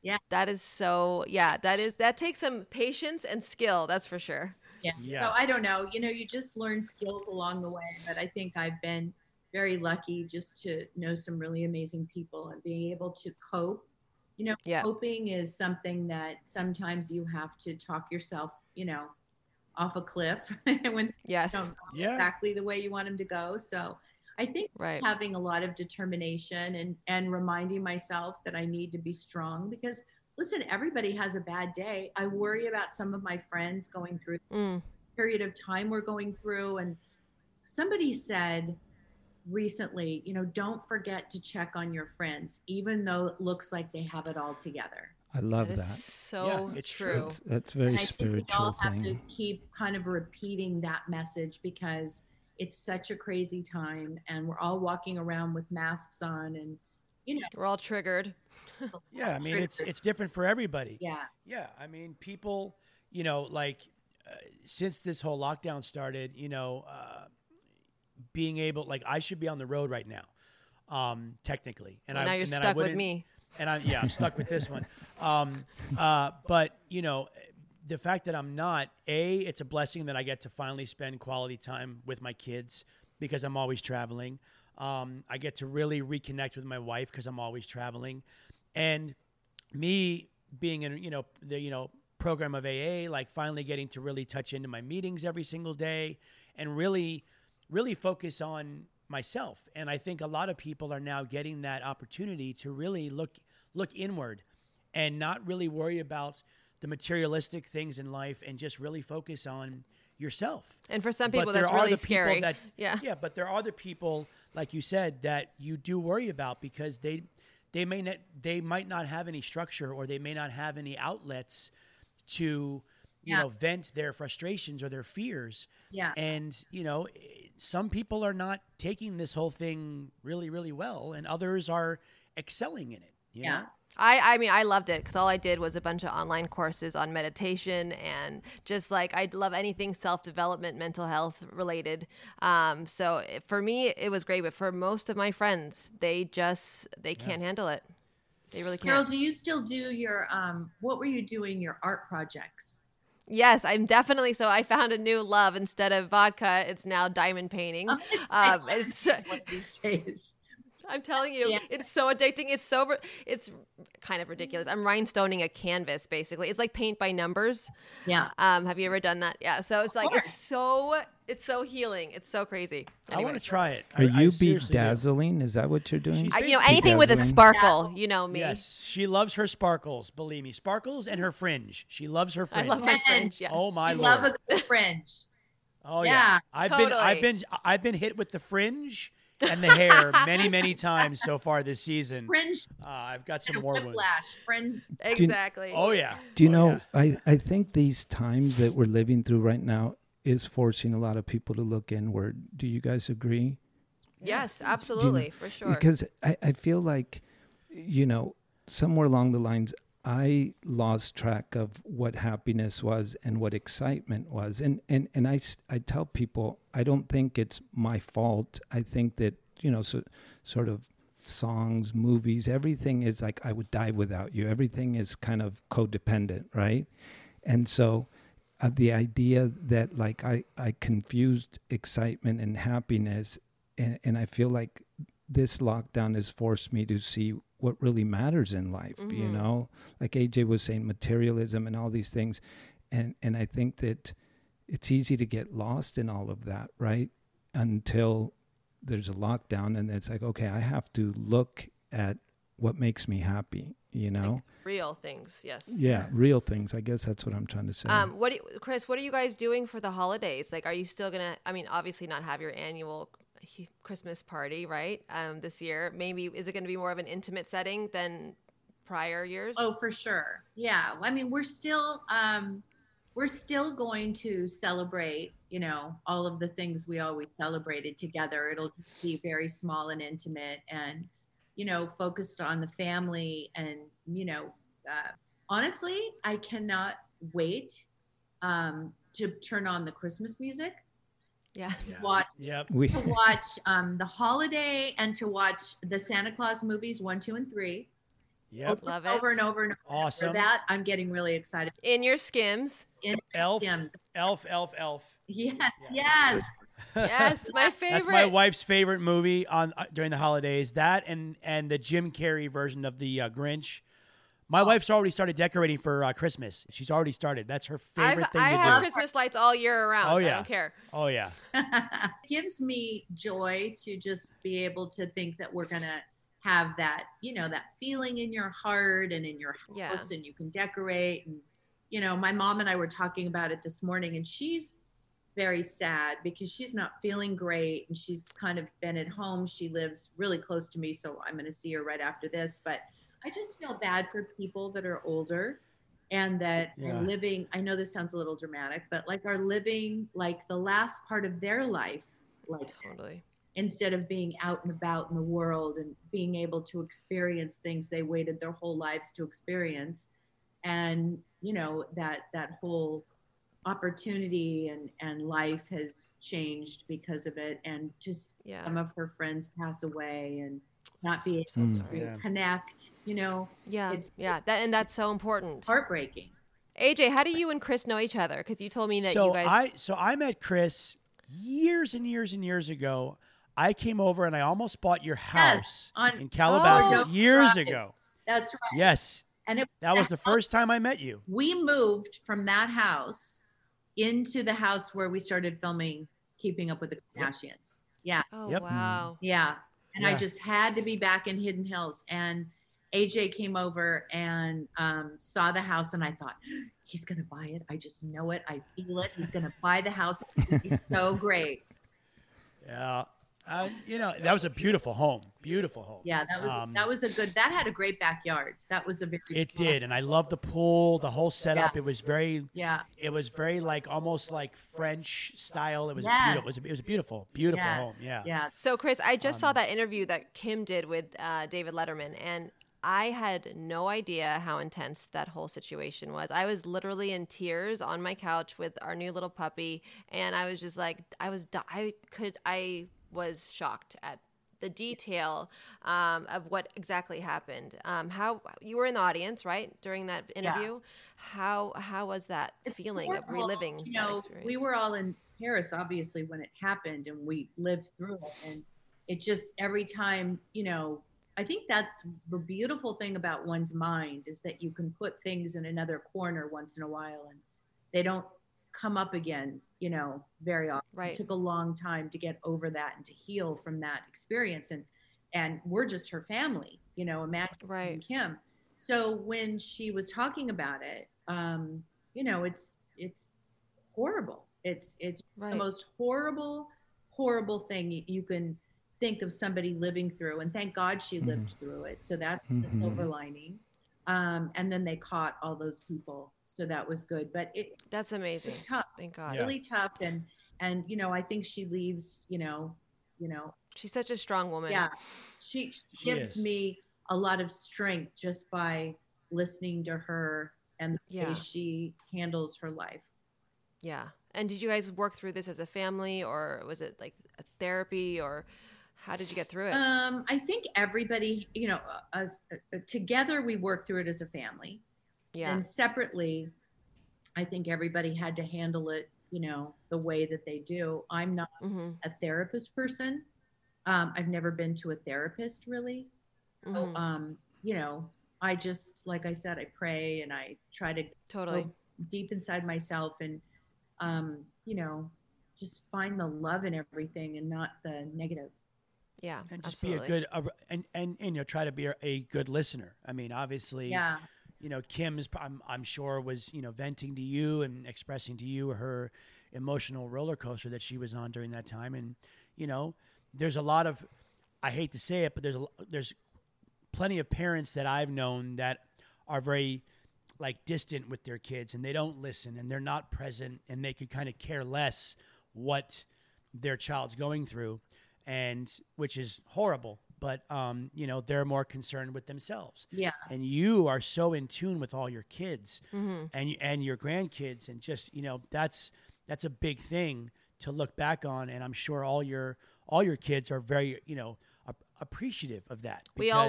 Yeah. That is so, yeah, that is, that takes some patience and skill. That's for sure. Yeah. Yeah. So I don't know, you know, you just learn skills along the way, but I think I've been very lucky just to know some really amazing people and being able to cope. You know, Yeah. coping is something that sometimes you have to talk yourself, you know, off a cliff when Yes. you don't go Yeah. exactly the way you want them to go. So I think Right. having a lot of determination and, and reminding myself that I need to be strong because listen, everybody has a bad day. I worry about some of my friends going through Mm. the period of time we're going through. And somebody said recently, you know, don't forget to check on your friends, even though it looks like they have it all together. I love That is that. so Yeah, it's true. true. That's, that's a very And I think we spiritual all have to thing. keep kind of repeating that message because it's such a crazy time and we're all walking around with masks on and, you know. We're all triggered. Yeah, I mean, it's it's different for everybody. Yeah. Yeah, I mean, people, you know, like uh, since this whole lockdown started, you know, uh, being able, like, I should be on the road right now, um, technically, and Well, I now you're and then I stuck with wouldn't- me. and I yeah, I'm stuck with this one. Um, uh, but you know, the fact that I'm not, a, it's a blessing that I get to finally spend quality time with my kids because I'm always traveling. Um, I get to really reconnect with my wife because I'm always traveling, and me being in you know the you know program of A A, like finally getting to really touch into my meetings every single day and really really focus on myself. And I think a lot of people are now getting that opportunity to really look look inward and not really worry about the materialistic things in life and just really focus on yourself. And for some But people, there that's are really the people scary. that- yeah. Yeah, but there are the people, like you said, that you do worry about because they they may not they might not have any structure or they may not have any outlets to you Yeah. know vent their frustrations or their fears. Yeah. And you know, some people are not taking this whole thing really really well, and others are excelling in it. You Yeah. know? I, I mean, I loved it because all I did was a bunch of online courses on meditation and just like I love anything self-development, mental health related. Um, so it- for me, it was great. But for most of my friends, they just they can't handle it. They really Carol, can't. do you still do your, um, what were you doing, your art projects? Yes, I'm definitely. So I found a new love. Instead of vodka, it's now diamond painting. Um, it's One of these days. I'm telling you, Yeah. it's so addicting. It's so, ri- it's kind of ridiculous. I'm rhinestoning a canvas, basically. It's like paint by numbers. Yeah. Um, have you ever done that? Yeah. So it's like, course. it's so, it's so healing. It's so crazy. I want Anyway. to try it. Are I- I you seriously do. bedazzling? Is that what you're doing? She's I, you know, basically anything with a dazzling. sparkle, you know me. Yes, she loves her sparkles. Believe me, sparkles and her fringe. She loves her I fringe. love my And- fringe. Yeah. Oh my I lord! love a good fringe. Oh yeah. Yeah, I've been I've totally. been I've been hit with the fringe and the hair many many times so far this season. Fringe Uh, I've got and some a more ones. whiplash. Friends. Exactly. Oh yeah. Do you Oh, know, yeah. I, I think these times that we're living through right now is forcing a lot of people to look inward. Do you guys agree? Yes, absolutely, for sure. Because I, I feel like, you know, somewhere along the lines, I lost track of what happiness was and what excitement was. And, and, and I, s- I tell people, I don't think it's my fault. I think that, you know, so, sort of songs, movies, everything is like, I would die without you. Everything is kind of codependent, right? And so uh, the idea that like I, I confused excitement and happiness, and, and I feel like this lockdown has forced me to see what really matters in life, you Mhm. know, like A J was saying, materialism and all these things. And, and I think that it's easy to get lost in all of that, right? Until there's a lockdown and it's like, okay, I have to look at what makes me happy, you know? Like real things, yes. Yeah, real things. I guess that's what I'm trying to say. Um, what, do you, Chris? What are you guys doing for the holidays? Like, are you still gonna? I mean, obviously not have your annual he- Christmas party, right? Um, this year, maybe is it going to be more of an intimate setting than prior years? Oh, for sure. Yeah. I mean, we're still um we're still going to celebrate, you know, all of the things we always celebrated together. It'll just be very small and intimate and, you know, focused on the family and, you know, uh, honestly, I cannot wait um to turn on the Christmas music, yes. Yeah. watch Yep. we, to watch um the holiday and to watch the Santa Claus movies one, two, and three. Yep. Love over it. and over and over. Awesome. For that, I'm getting really excited. In your Skims. In Elf, Skims. Elf, Elf, Elf. Yes, yes. Yes, my favorite. That's my wife's favorite movie on uh, during the holidays. That and and the Jim Carrey version of the uh, Grinch. My Oh. wife's already started decorating for uh, Christmas. She's already started. That's her favorite I've, thing I to have do. Christmas lights all year around. Oh, I yeah. don't care. Oh yeah. It gives me joy to just be able to think that we're going to have that, you know, that feeling in your heart and in your house, Yeah. and you can decorate. And, you know, my mom and I were talking about it this morning, and she's very sad because she's not feeling great, and she's kind of been at home. She lives really close to me, so I'm going to see her right after this. But I just feel bad for people that are older and that Yeah. are living, I know this sounds a little dramatic, but like are living like the last part of their life like this, Totally. instead of being out and about in the world and being able to experience things they waited their whole lives to experience. And, you know, that that whole opportunity and, and life has changed because of it. And just Yeah. some of her friends pass away and not be So able Mm. sorry. to Yeah. connect, you know, Yeah. It's- yeah. That and that's so important. heartbreaking. A J, how do you and Chris know each other? Because you told me that so you guys. I so I met Chris years and years and years ago. I came over and I almost bought your house on- in Calabasas Oh. years Right. ago. That's right. Yes, And it, that was the first time I met you. we moved from that house into the house where we started filming Keeping Up with the Kardashians. Yeah. oh Yep. wow. Yeah. And I Yeah. just had to be back in Hidden Hills. And A J came over and um, saw the house, and I thought, he's going to buy it. I just know it. I feel it. He's going to buy the house. It's so great. Yeah, uh, you know that was a beautiful home. Beautiful home. Yeah, that was Um, that was a good. That had a great backyard. That was a very. It did, and I loved the pool, the whole setup. It was very, Yeah. it was very like almost like French style. It was Yes. beautiful. It was, it was a beautiful, beautiful Yeah. home. Yeah. Yeah. So, Chris, I just saw Um, that interview that Kim did with uh, David Letterman, and I had no idea how intense that whole situation was. I was literally in tears on my couch with our new little puppy, and I was just like, I was, di- I could, I was shocked at the detail um, of what exactly happened. Um, how you were in the audience, right, during that interview? How how was that It's feeling of horrible. reliving You that know, experience? we were all in Paris, obviously, when it happened, and we lived through it. And it just every time, you know, I think that's the beautiful thing about one's mind is that you can put things in another corner once in a while, and they don't come up again, you know, very often. Right. It took a long time to get over that and to heal from that experience. And and we're just her family, you know, imagine Right. Kim. So when she was talking about it, um, you know, it's it's horrible. It's it's Right. the most horrible, horrible thing you, you can think of somebody living through. And thank God she lived through it. So that's the Mhm. silver lining. Um, and then they caught all those people, so that was good. But it, That's amazing. it's tough, Thank God. Yeah. really tough. And and you know, I think she leaves. You know, you know, She's such a strong woman. yeah, she, She gives is. me a lot of strength just by listening to her and the Yeah. way she handles her life. Yeah. And did you guys work through this as a family, or was it like a therapy, or how did you get through it? Um, I think everybody, you know, uh, uh, together we worked through it as a family, yeah. and separately, I think everybody had to handle it, you know, the way that they do. I'm not hmm a therapist person. Um, I've never been to a therapist really. hmm So, um, you know, I just, like I said, I pray and I try to Totally. go deep inside myself and, um, you know, just find the love in everything and not the negative. Yeah. And just absolutely. be a good, uh, and, and, and, you know, try to be a, a good listener. I mean, obviously, Yeah. you know, Kim is, I'm, I'm sure was, you know, venting to you and expressing to you her emotional roller coaster that she was on during that time. And, you know, there's a lot of, I hate to say it, but there's a, there's plenty of parents that I've known that are very like distant with their kids, and they don't listen, and they're not present, and they could kind of care less what their child's going through, and which is horrible. But um, you know, they're more concerned with themselves. Yeah. And you are so in tune with all your kids hmm and and your grandkids, and just, you know, that's that's a big thing to look back on. And I'm sure all your all your kids are very, you know, ap- appreciative of that. We all because-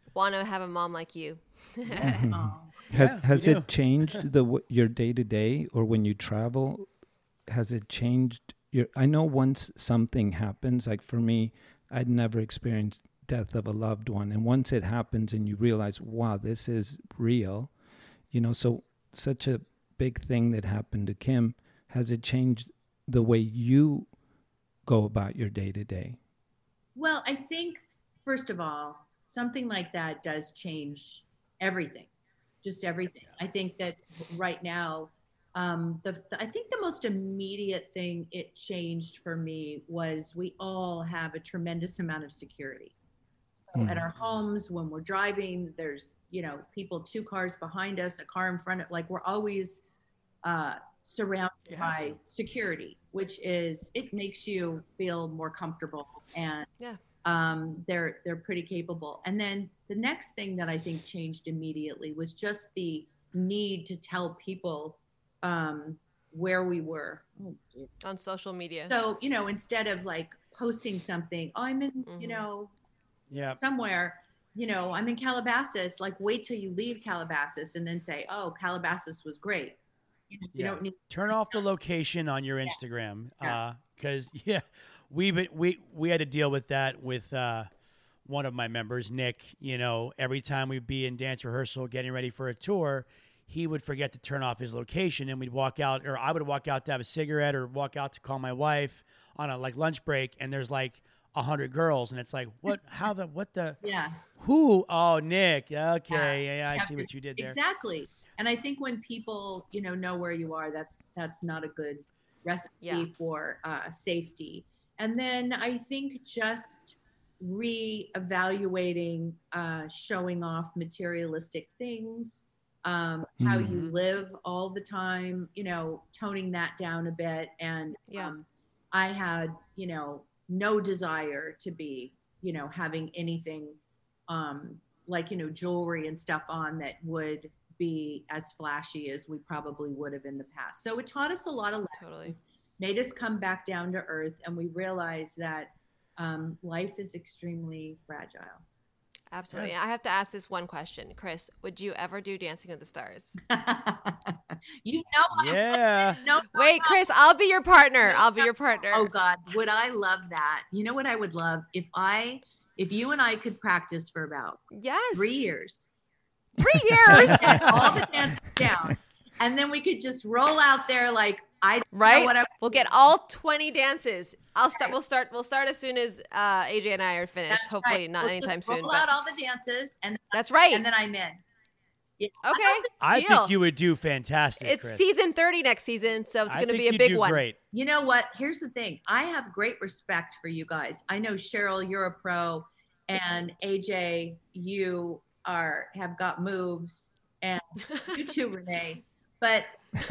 Want to have a mom like you. Oh. Ha- Yeah, has we do. it changed the w- your day to day, or when you travel? Has it changed your? I know once something happens, like for me, I'd never experienced death of a loved one, and once it happens, and you realize, wow, this is real, you know. So such a big thing that happened to Kim. Has it changed the way you go about your day to day? Well, I think, first of all, something like that does change everything, just everything. I think that right now, um, the I think the most immediate thing it changed for me was we all have a tremendous amount of security. So Mm. at our homes, when we're driving, there's, you know, people two cars behind us, a car in front of, like we're always uh, surrounded You have by to. security, which is, it makes you feel more comfortable, and Yeah. um, they're they're pretty capable. And then the next thing that I think changed immediately was just the need to tell people um, where we were. Oh, dear. On social media. So, you know, instead of like posting something, oh, I'm in, Mhm. you know, Yeah. somewhere, you know, I'm in Calabasas, like wait till you leave Calabasas and then say, oh, Calabasas was great. You, know, you Yeah. don't need Turn off the location on your Instagram, Yeah. because yeah, we been, we we had to deal with that with uh, one of my members, Nick. You know, every time we'd be in dance rehearsal, getting ready for a tour, he would forget to turn off his location, and we'd walk out, or I would walk out to have a cigarette, or walk out to call my wife on a like lunch break, and there's like a hundred girls, and it's like, what? How the? What the? yeah. Who? Oh, Nick. Okay, yeah, yeah I Yeah, see what you did there. Exactly. And I think when people, you know, know where you are, that's that's not a good recipe Yeah. for uh, safety. And then I think just re-evaluating, uh, showing off materialistic things, um, how you Mhm. live all the time, you know, toning that down a bit. And Yeah. um, I had, you know, no desire to be, you know, having anything um, like, you know, jewelry and stuff on that would be as flashy as we probably would have in the past. So it taught us a lot of lessons, Totally. made us come back down to earth, and we realized that um, life is extremely fragile. Absolutely. I have to ask this one question. Chris, would you ever do Dancing with the Stars? You know, Yeah. no, Wait, Chris, I'll be your partner. I'll be your partner. oh God, would I love that? You know what I would love? If I, if you and I could practice for about Yes. three years, Three years. get all the dances down, and then we could just roll out there like I don't know Right? what I We'll get all twenty dances. I'll start. We'll start. We'll start as soon as uh, A J and I are finished. That's Hopefully, right. not We'll anytime just soon. roll But out all the dances, and that's right. and then I'm in. Yeah. Okay. I Deal. think you would do fantastic. It's Chris. season thirty next season, so it's I going to think be a you'd big do one. Great. You know what? Here's the thing. I have great respect for you guys. I know Cheryl, you're a pro, and A J, you are have got moves, and you too, Renee. But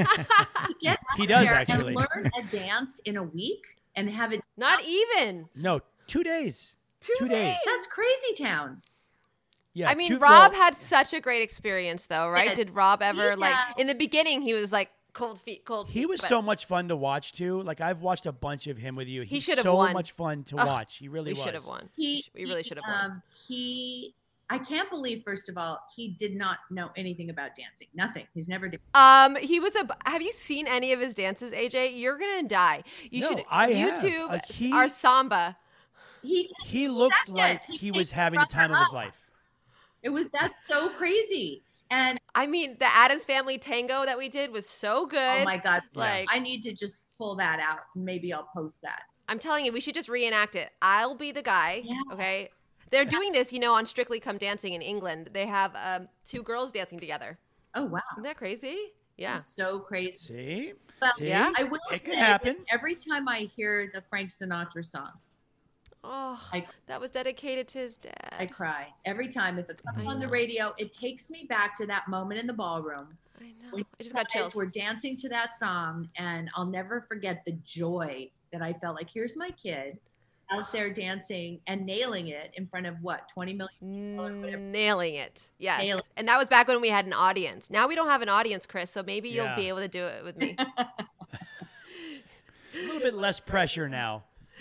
to get He out does, there actually. and learn a dance in a week and have it. Not even. No, two days. Two, Two days. That's crazy town. Yeah. I mean, two, Rob well, had such a great experience, though, right? Yeah. Did Rob ever like Yeah. in the beginning? He was like cold feet, cold feet. He was but so much fun to watch too. Like I've watched a bunch of him with you. He He's should have so won. much fun to Ugh, watch. He really We was. should have won. He, we really should have won. Um, he, I can't believe, first of all, he did not know anything about dancing. Nothing. He's never did. Um, he was a. Have you seen any of his dances, A J? You're gonna die. You No, should I have. YouTube Uh, he- our samba. He, He looked That's it. like He he came was having the from time of his up. life. it was that's so crazy. And I mean, the Addams Family tango that we did was so good. oh my God, Like- I need to just pull that out. Maybe I'll post that. I'm telling you, we should just reenact it. I'll be the guy. Yes. Okay. They're doing this, you know, on Strictly Come Dancing in England. They have um, two girls dancing together. Oh wow, Isn't that crazy? Yeah. It's so crazy. See? Well, See? Yeah. I will It could say happen. that every time I hear the Frank Sinatra song, Oh, I- that was dedicated to his dad. I cry. Every time if it comes I on the know. radio, it takes me back to that moment in the ballroom. I know. when I just got guys chills. We're dancing to that song, and I'll never forget the joy that I felt. Like, here's my kid out there dancing and nailing it in front of what, twenty million? whatever. Nailing it. Yes. Nail it. And that was back when we had an audience. Now we don't have an audience, Chris, so maybe you'll Yeah. be able to do it with me. A little bit less pressure now.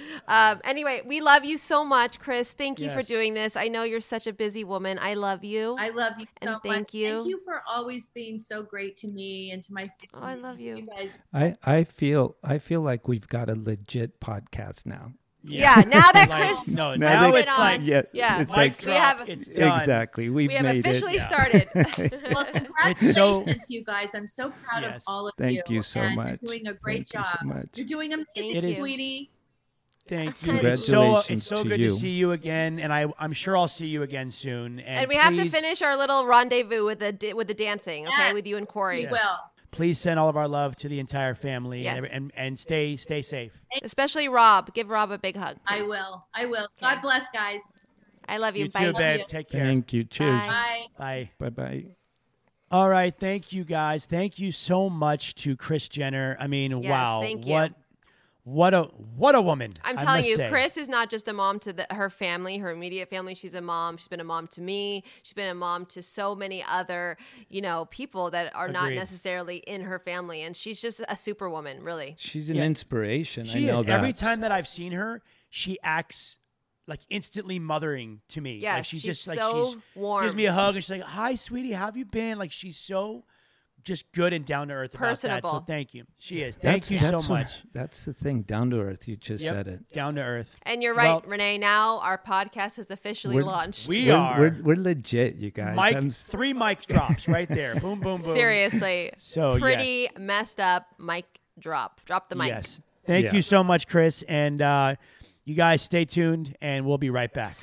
Um, anyway, we love you so much, Chris. Thank you for Yes. doing this. I know you're such a busy woman. I love you. I love you so And much. thank you. Thank you for always being so great to me and to my family. Oh, I love you. You guys. I, I feel I feel like we've got a legit podcast now. Yeah, now that Like, Chris no, Now now they- it's on. like Yeah, Yeah. it's mic like We drop, have- it's done. exactly we've we have made officially it. Yeah. started. Well, It's so- congratulations, you guys. I'm so proud Yes. of all of Thank you. you so and much. You're doing a great Thank you job. so much. You're doing amazing, Thank It is- sweetie. Thank you. It's so, Congratulations it's so to good you. to see you again, and I, I'm sure I'll see you again soon. And, And we have to please- finish our little rendezvous with the di- with the dancing, okay, Yes. with you and Corey. Yes. Well, Please send all of our love to the entire family, Yes. and, every- and and stay stay safe. Especially Rob. Give Rob a big hug. I please. will. I will. Okay. God bless, guys. I love you. You Bye. too, babe. you. Take care. Thank you. Cheers. Bye. Bye. Bye. Bye bye. All right, thank you guys. Thank you so much to Kris Jenner. I mean, Yes, wow, thank you. what what a what a woman. I'm I telling must you, say. Chris is not just a mom to the, her family, her immediate family. She's a mom. She's been a mom to me. She's been a mom to so many other, you know, people that are not Agreed. necessarily in her family. And she's just a superwoman, really. She's an Yeah. inspiration. She I know is. that. Every time that I've seen her, she acts like instantly mothering to me. Yeah, like she's, she's just like so she's warm. gives me a hug and she's like, "Hi, sweetie, how have you been?" Like she's so just good and down to earth about that. So Personable. thank you. She is. Thank That's- you that's so what- much. That's the thing. Down to earth. You just Yep, said it. down to earth. And you're right, Well- Renee. Now our podcast has officially We're- launched. We we're, are. We're, we're legit, you guys. Mike, I'm s- three mic drops right there. Boom, boom, boom. Seriously. So, Pretty messed up mic drop. Drop the mic. Yes. Thank Yeah. you so much, Chris. And uh, you guys stay tuned, and we'll be right back.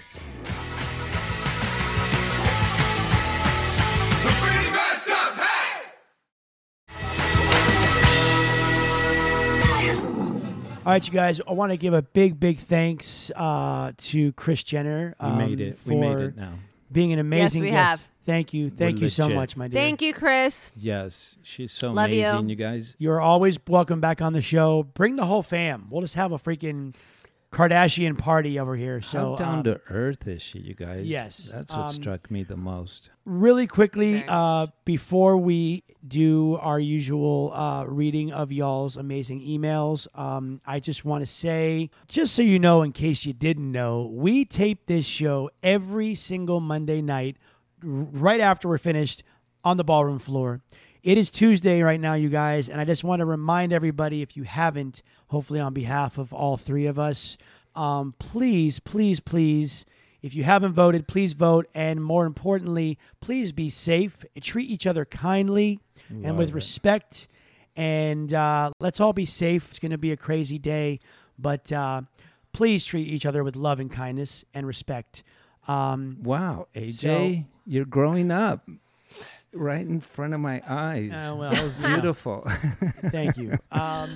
All right, you guys. I want to give a big, big thanks uh, to Kris Jenner. we um, made it. For We made it now. being an amazing we guest. have. Thank you. Thank We're you so legit. much, my dear. Thank you, Chris. Yes, she's so Love you. amazing, you guys. You're always welcome back on the show. Bring the whole fam. We'll just have a freaking Kardashian party over here. So How down um, to earth is she, you guys? yes, That's what um, struck me the most. really quickly, Very uh, before we do our usual uh, reading of y'all's amazing emails, um, I just want to say, just so you know, in case you didn't know, we tape this show every single Monday night, r- right after we're finished on the ballroom floor. It is Tuesday right now, you guys, and I just want to remind everybody, if you haven't, hopefully on behalf of all three of us, um, please, please, please, if you haven't voted, please vote. And more importantly, please be safe. Treat each other kindly and Love with it. respect. And uh, let's all be safe. It's going to be a crazy day, but uh, please treat each other with love and kindness and respect. Um, Wow, A J, So- you're growing up right in front of my eyes. Uh, well, that was beautiful. Thank you. Um,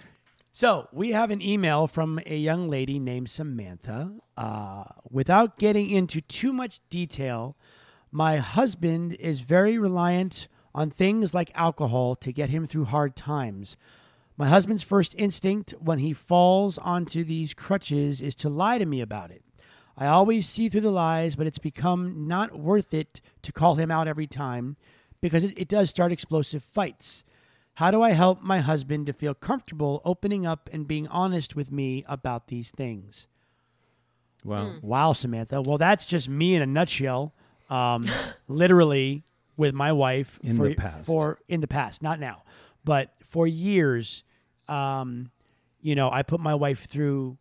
so we have an email from a young lady named Samantha. Uh, without getting into too much detail, my husband is very reliant on things like alcohol to get him through hard times. My husband's first instinct when he falls onto these crutches is to lie to me about it. I always see through the lies, but it's become not worth it to call him out every time because it, it does start explosive fights. How do I help my husband to feel comfortable opening up and being honest with me about these things? Wow. Wow, Samantha. Well, that's just me in a nutshell. Um, literally with my wife In for, the past. for in the past, not now, but for years. Um, you know, I put my wife through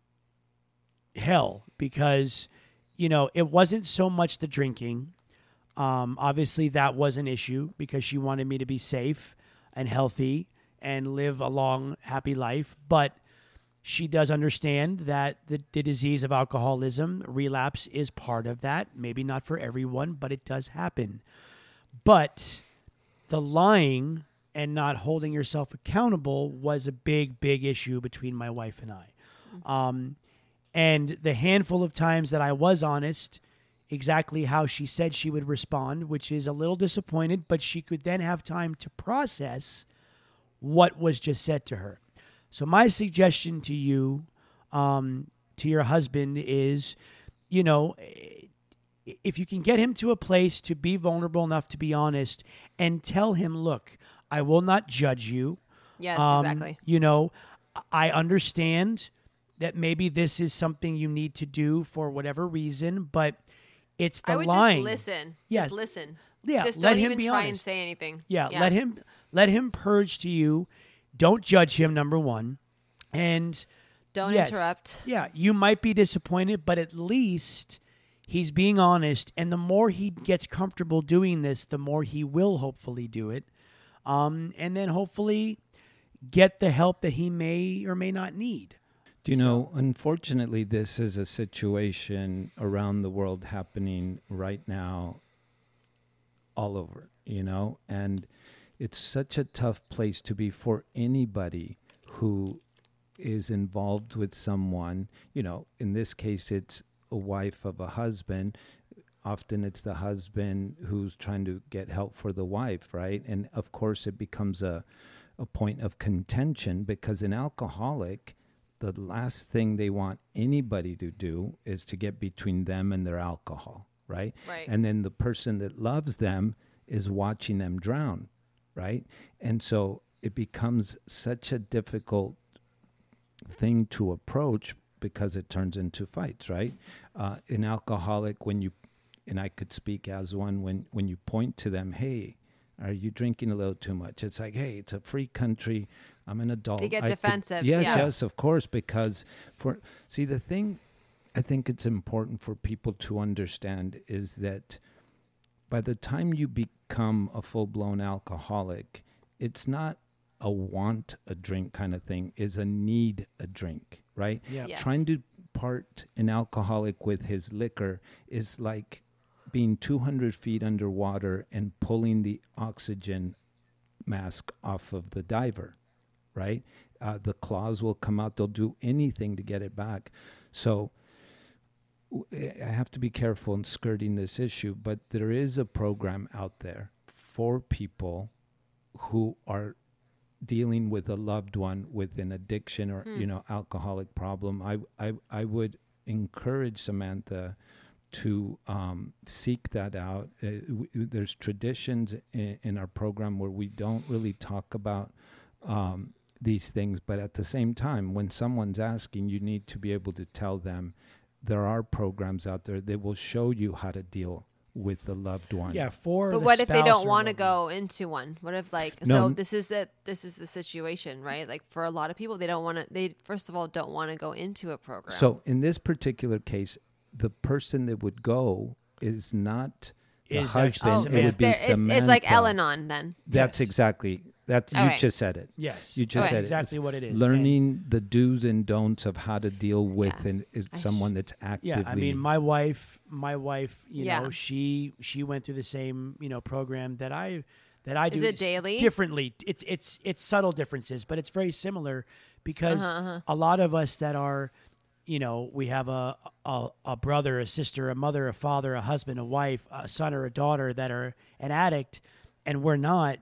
hell because, you know, it wasn't so much the drinking. Um, obviously, that was an issue because she wanted me to be safe and healthy and live a long, happy life. But she does understand that the, the disease of alcoholism, relapse, is part of that. Maybe not for everyone, but it does happen. But the lying and not holding yourself accountable was a big, big issue between my wife and I. Um, and the handful of times that I was honest, exactly how she said she would respond, which is a little disappointed, but she could then have time to process what was just said to her. So my suggestion to you, um, to your husband is, you know, if you can get him to a place to be vulnerable enough to be honest and tell him, look, I will not judge you. Yes, Um, exactly. You know, I understand that maybe this is something you need to do for whatever reason, but it's the I would line. just listen. Yeah. Just listen. Yeah, Just let don't him even be try and honest. say anything. Yeah, let him let him purge to you. Don't judge him, number one. And Don't yes, interrupt. Yeah, you might be disappointed, but at least he's being honest. And the more he gets comfortable doing this, the more he will hopefully do it. Um, and then hopefully get the help that he may or may not need. Do you know, unfortunately, this is a situation around the world happening right now all over, you know, and it's such a tough place to be for anybody who is involved with someone. You know, in this case, it's a wife of a husband. Often it's the husband who's trying to get help for the wife, right? And of course, it becomes a, a point of contention because an alcoholic, the last thing they want anybody to do is to get between them and their alcohol, right? Right. And then the person that loves them is watching them drown, right? And so it becomes such a difficult thing to approach because it turns into fights, right? Uh, an alcoholic, when you, and I could speak as one, when, when you point to them, hey, are you drinking a little too much? It's like, hey, it's a free country. I'm an adult. They get I could- defensive, yes, yeah. yes, of course, because for, see, the thing I think it's important for people to understand is that by the time you become a full-blown alcoholic, it's not a want a drink kind of thing, it's a need a drink, right? Yeah. Yes. Trying to part an alcoholic with his liquor is like being two hundred feet underwater and pulling the oxygen mask off of the diver, right? Uh, the claws will come out. They'll do anything to get it back. So w- I have to be careful in skirting this issue, but there is a program out there for people who are dealing with a loved one with an addiction or, you know, alcoholic problem. I, I, I would encourage Samantha to um, seek that out. Uh, w- there's traditions in, in our program where we don't really talk about um, these things, but at the same time, when someone's asking, you need to be able to tell them there are programs out there that will show you how to deal with the loved one. Yeah, for But the what if they spouse don't or want to loved go into one? What if like No, so n- this is the this is the situation, right? Like for a lot of people they don't want to they first of all don't want to go into a program. So in this particular case, the person that would go is not the Is actually husband. oh, it Samantha. it's, would be there, it's, Samantha. it's like Al-Anon then. That's Yes. exactly that. You Okay. just said it. Yes, You just Okay. said exactly it. what it is. Learning the do's and don'ts of how to deal with Yeah. an, is I sh- someone that's actively. Yeah, I mean, my wife, my wife, you Yeah. know, she she went through the same, you know, program that I that I do. Is it s- daily? Differently. It's it's it's subtle differences, but it's very similar because Uh-huh, uh-huh. a lot of us that are, you know, we have a, a a brother, a sister, a mother, a father, a husband, a wife, a son or a daughter that are an addict, and we're not.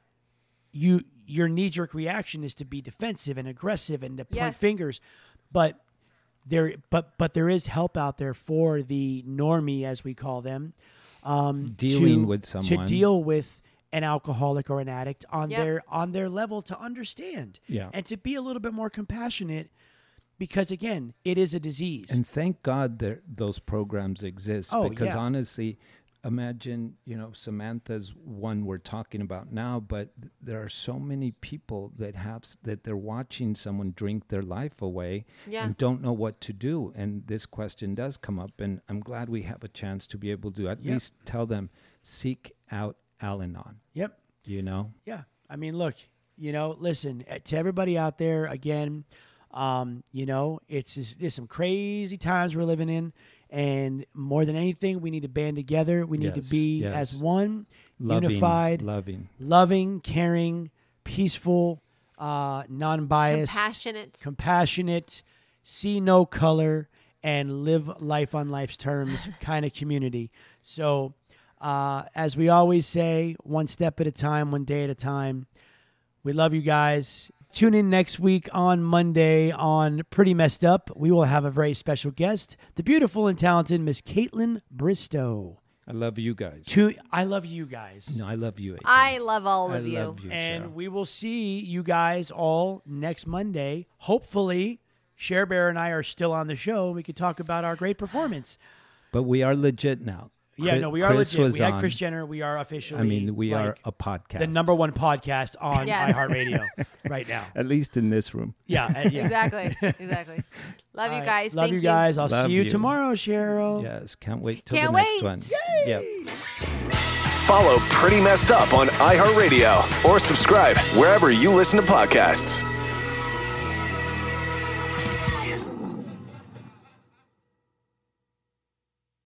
You your knee jerk reaction is to be defensive and aggressive and to point Yes. fingers, but there but but there is help out there for the normie, as we call them, um, Dealing to- with to someone. deal with an alcoholic or an addict on Yep. their on their level to understand Yeah. and to be a little bit more compassionate, because again, it is a disease. And thank God there those programs exist Oh, because yeah. honestly, imagine, you know, Samantha's one we're talking about now, but th- there are so many people that have s- that they're watching someone drink their life away Yeah. and don't know what to do. And this question does come up, and I'm glad we have a chance to be able to at Yep. least tell them seek out Al-Anon. Yep. You know, Yeah. I mean, look, you know, listen, eh, to everybody out there, again, um, you know, it's just, there's some crazy times we're living in. And more than anything, we need to band together. We need Yes, to be yes. as one, loving, unified, loving. loving, caring, peaceful, uh, non biased, Compassionate. compassionate, see no color, and live life on life's terms kind of community. So, uh, as we always say, one step at a time, one day at a time. We love you guys. Tune in next week on Monday on Pretty Messed Up. We will have a very special guest, the beautiful and talented Miss Caitlin Bristow. I love you guys. To, I love you guys. No, I love you. Adrian. I love all I of you. love you, And Cheryl. we will see you guys all next Monday. Hopefully, Cher Bear and I are still on the show. We could talk about our great performance. But we are legit now. Yeah, Chris- no, we are Chris legit. was We had on. Kris Jenner. We are officially. I mean, we are like, a podcast. the number one podcast on Yes. iHeartRadio right now. At least in this room. Yeah, uh, yeah. Exactly. Exactly. Love All you right. guys. Love Thank you guys. I'll Love see you, you. tomorrow, Cheryl. Yes, can't wait till Can't the next wait. one. Yep. Follow Pretty Messed Up on iHeartRadio or subscribe wherever you listen to podcasts.